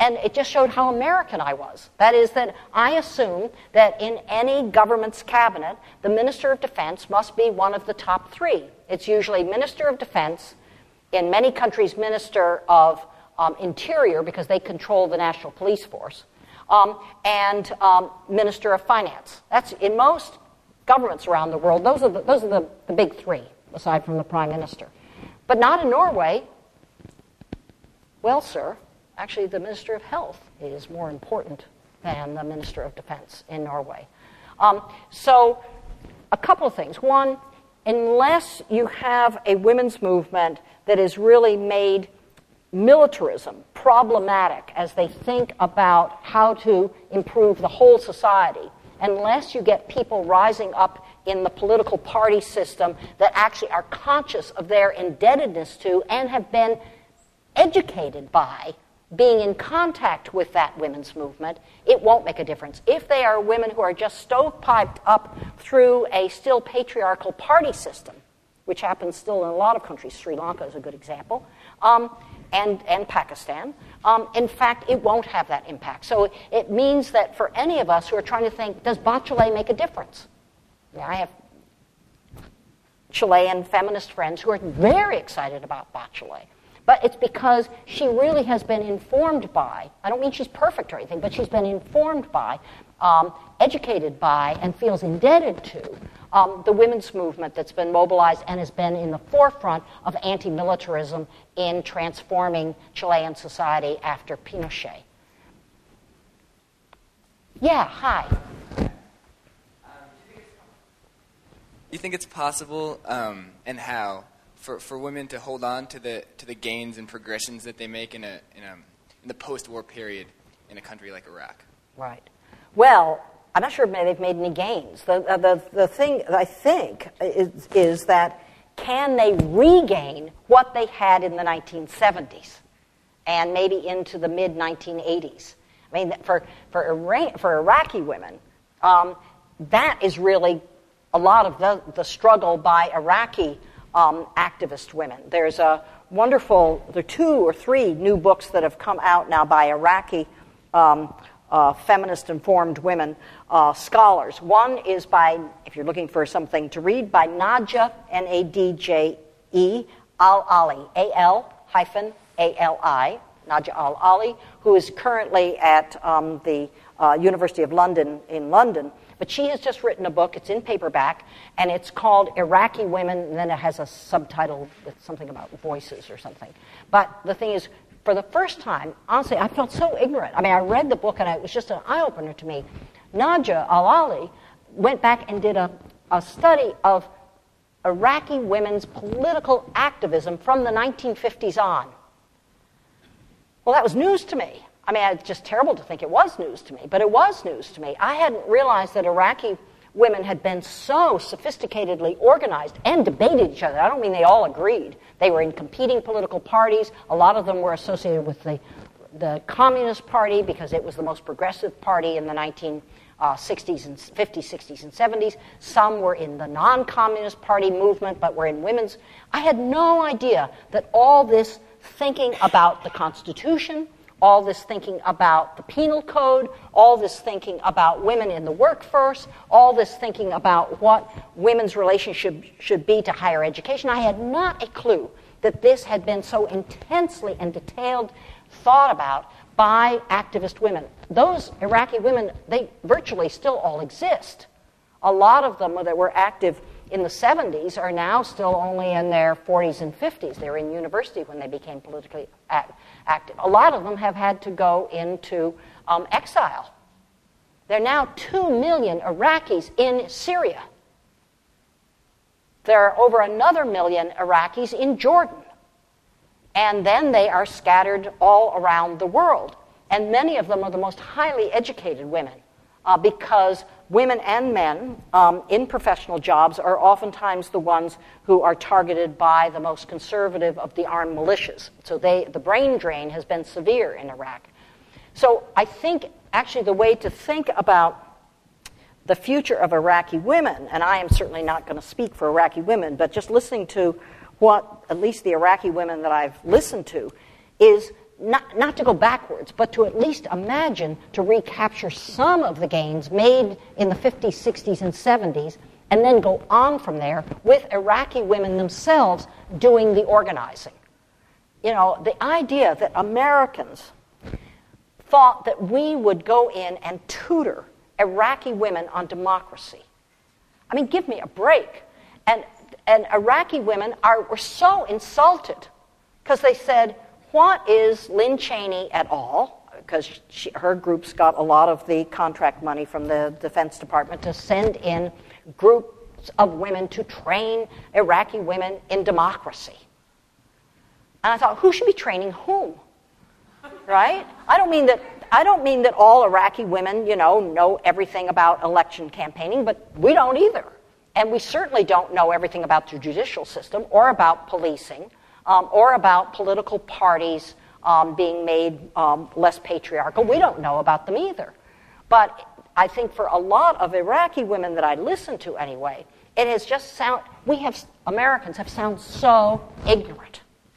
And it just showed how American I was. That is that I assume that in any government's cabinet, the Minister of Defense must be one of the top three. It's usually Minister of Defense, in many countries, Minister of Interior, because they control the National Police Force, and Minister of Finance. That's in most governments around the world. Those are the big three, aside from the Prime Minister. But not in Norway. Well, sir, actually the Minister of Health is more important than the Minister of Defense in Norway. So a couple of things. One, unless you have a women's movement that has really made militarism problematic as they think about how to improve the whole society, unless you get people rising up in the political party system that actually are conscious of their indebtedness to and have been educated by being in contact with that women's movement, it won't make a difference. If they are women who are just stovepiped up through a still patriarchal party system, which happens still in a lot of countries, Sri Lanka is a good example, and Pakistan, in fact, it won't have that impact. So it means that for any of us who are trying to think, does Bachelet make a difference? Yeah, I have Chilean feminist friends who are very excited about Bachelet. But it's because she really has been informed by, I don't mean she's perfect or anything, but she's been informed by, educated by, and feels indebted to the women's movement that's been mobilized and has been in the forefront of anti-militarism in transforming Chilean society after Pinochet. Yeah, hi. Do you think it's possible, and how, for women to hold on to the gains and progressions that they make in the post-war period in a country like Iraq? Right. Well, I'm not sure if they've made any gains. The thing I think is that can they regain what they had in the 1970s and maybe into the mid-1980s? I mean, for Iraqi women, that is really a lot of the struggle by Iraqi activist women. There are 2 or 3 new books that have come out now by Iraqi feminist-informed women scholars. One is by, if you're looking for something to read, by Nadje, Nadje Al-Ali, A-L-A-L-I, Nadje Al-Ali, who is currently at the University of London in London. But she has just written a book, it's in paperback, and it's called Iraqi Women, and then it has a subtitle with something about voices or something. But the thing is, for the first time, honestly, I felt so ignorant. I mean, I read the book, and it was just an eye-opener to me. Nadje Al-Ali went back and did a study of Iraqi women's political activism from the 1950s on. Well, that was news to me. I mean, it's just terrible to think it was news to me, but it was news to me. I hadn't realized that Iraqi women had been so sophisticatedly organized and debated each other. I don't mean they all agreed. They were in competing political parties. A lot of them were associated with the Communist Party because it was the most progressive party in the 1960s and 50s, 60s, and 70s. Some were in the non-Communist Party movement, but were in women's. I had no idea that all this thinking about the Constitution, all this thinking about the penal code, all this thinking about women in the workforce, all this thinking about what women's relationship should be to higher education. I had not a clue that this had been so intensely and detailed thought about by activist women. Those Iraqi women, they virtually still all exist. A lot of them that were active in the 70s are now still only in their 40s and 50s. They were in university when they became politically active. A lot of them have had to go into exile. There are now 2 million Iraqis in Syria. There are over another million Iraqis in Jordan. And then they are scattered all around the world. And many of them are the most highly educated women because women and men in professional jobs are oftentimes the ones who are targeted by the most conservative of the armed militias. So the brain drain has been severe in Iraq. So I think actually the way to think about the future of Iraqi women, and I am certainly not going to speak for Iraqi women, but just listening to what at least the Iraqi women that I've listened to, is not to go backwards, but to at least imagine to recapture some of the gains made in the 50s, 60s, and 70s, and then go on from there with Iraqi women themselves doing the organizing. You know, the idea that Americans thought that we would go in and tutor Iraqi women on democracy. I mean, give me a break. And Iraqi women were so insulted because they said, what is Lynn Cheney et al., because her groups got a lot of the contract money from the Defense Department to send in groups of women to train Iraqi women in democracy. And I thought, who should be training whom? Right? I don't mean that all Iraqi women, know everything about election campaigning, but we don't either. And we certainly don't know everything about the judicial system or about policing or about political parties being made less patriarchal. We don't know about them either. But I think for a lot of Iraqi women that I listen to anyway, it has just Americans have sounded so ignorant.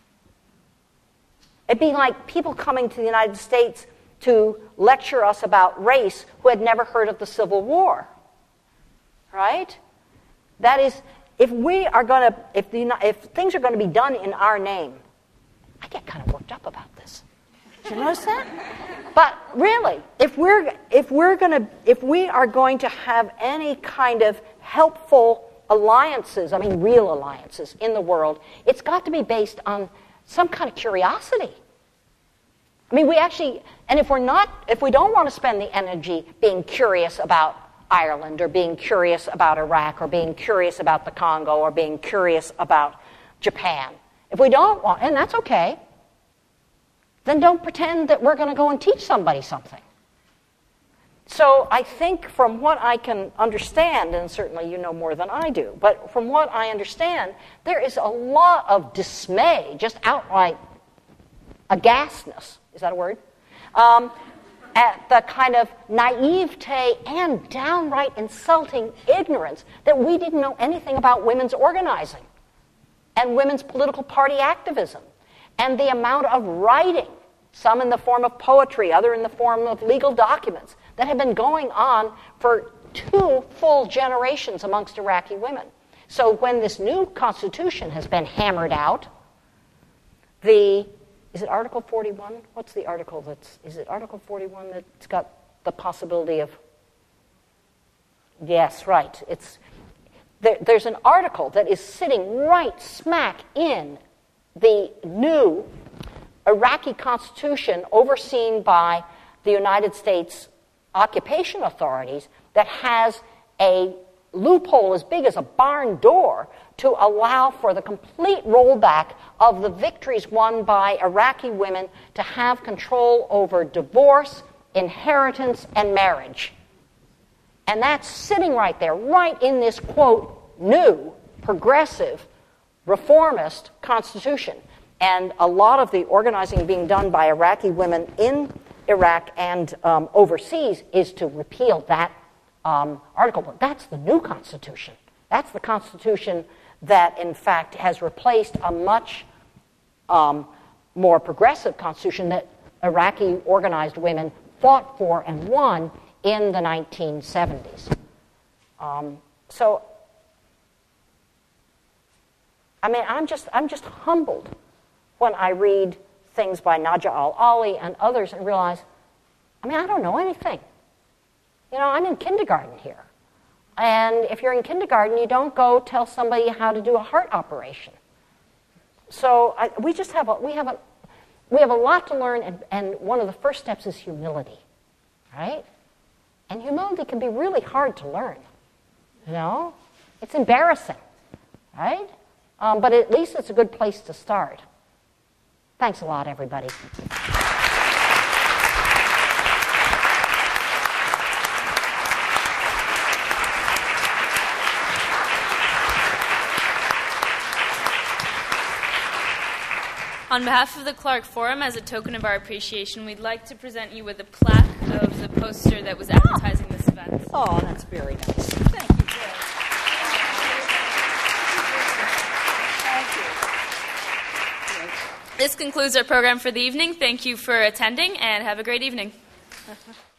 It'd be like people coming to the United States to lecture us about race who had never heard of the Civil War. Right? That is, if things are going to be done in our name, I get kind of worked up about this. Did you notice that? But really, if we are going to have any kind of helpful alliances, I mean real alliances in the world, it's got to be based on some kind of curiosity. I mean, if we don't want to spend the energy being curious about Ireland or being curious about Iraq or being curious about the Congo or being curious about Japan, if we don't want, and that's okay, then don't pretend that we're going to go and teach somebody something. So I think from what I can understand, and certainly you know more than I do, but from what I understand, there is a lot of dismay, just outright aghastness, is that a word? At the kind of naivete and downright insulting ignorance that we didn't know anything about women's organizing and women's political party activism and the amount of writing, some in the form of poetry, other in the form of legal documents, that have been going on for 2 full generations amongst Iraqi women. So when this new constitution has been hammered out, is it Article 41? What's the article is it Article 41 that's got the possibility of, yes, right. There's an article that is sitting right smack in the new Iraqi constitution overseen by the United States occupation authorities that has a loophole as big as a barn door to allow for the complete rollback of the victories won by Iraqi women to have control over divorce, inheritance, and marriage. And that's sitting right there, right in this, quote, new, progressive, reformist constitution. And a lot of the organizing being done by Iraqi women in Iraq and overseas is to repeal that article. But that's the new constitution. That's the constitution that, in fact, has replaced a much more progressive constitution that Iraqi organized women fought for and won in the 1970s. So, I mean, I'm just humbled when I read things by Naja al-Ali and others and realize, I mean, I don't know anything. I'm in kindergarten here. And if you're in kindergarten, you don't go tell somebody how to do a heart operation. So we have a lot to learn, and one of the first steps is humility, right? And humility can be really hard to learn. It's embarrassing, right? But at least it's a good place to start. Thanks a lot, everybody. On behalf of the Clark Forum, as a token of our appreciation, we'd like to present you with a plaque of the poster that was advertising this event. Oh, that's very nice. Thank you, Jill. Thank you. This concludes our program for the evening. Thank you for attending, and have a great evening.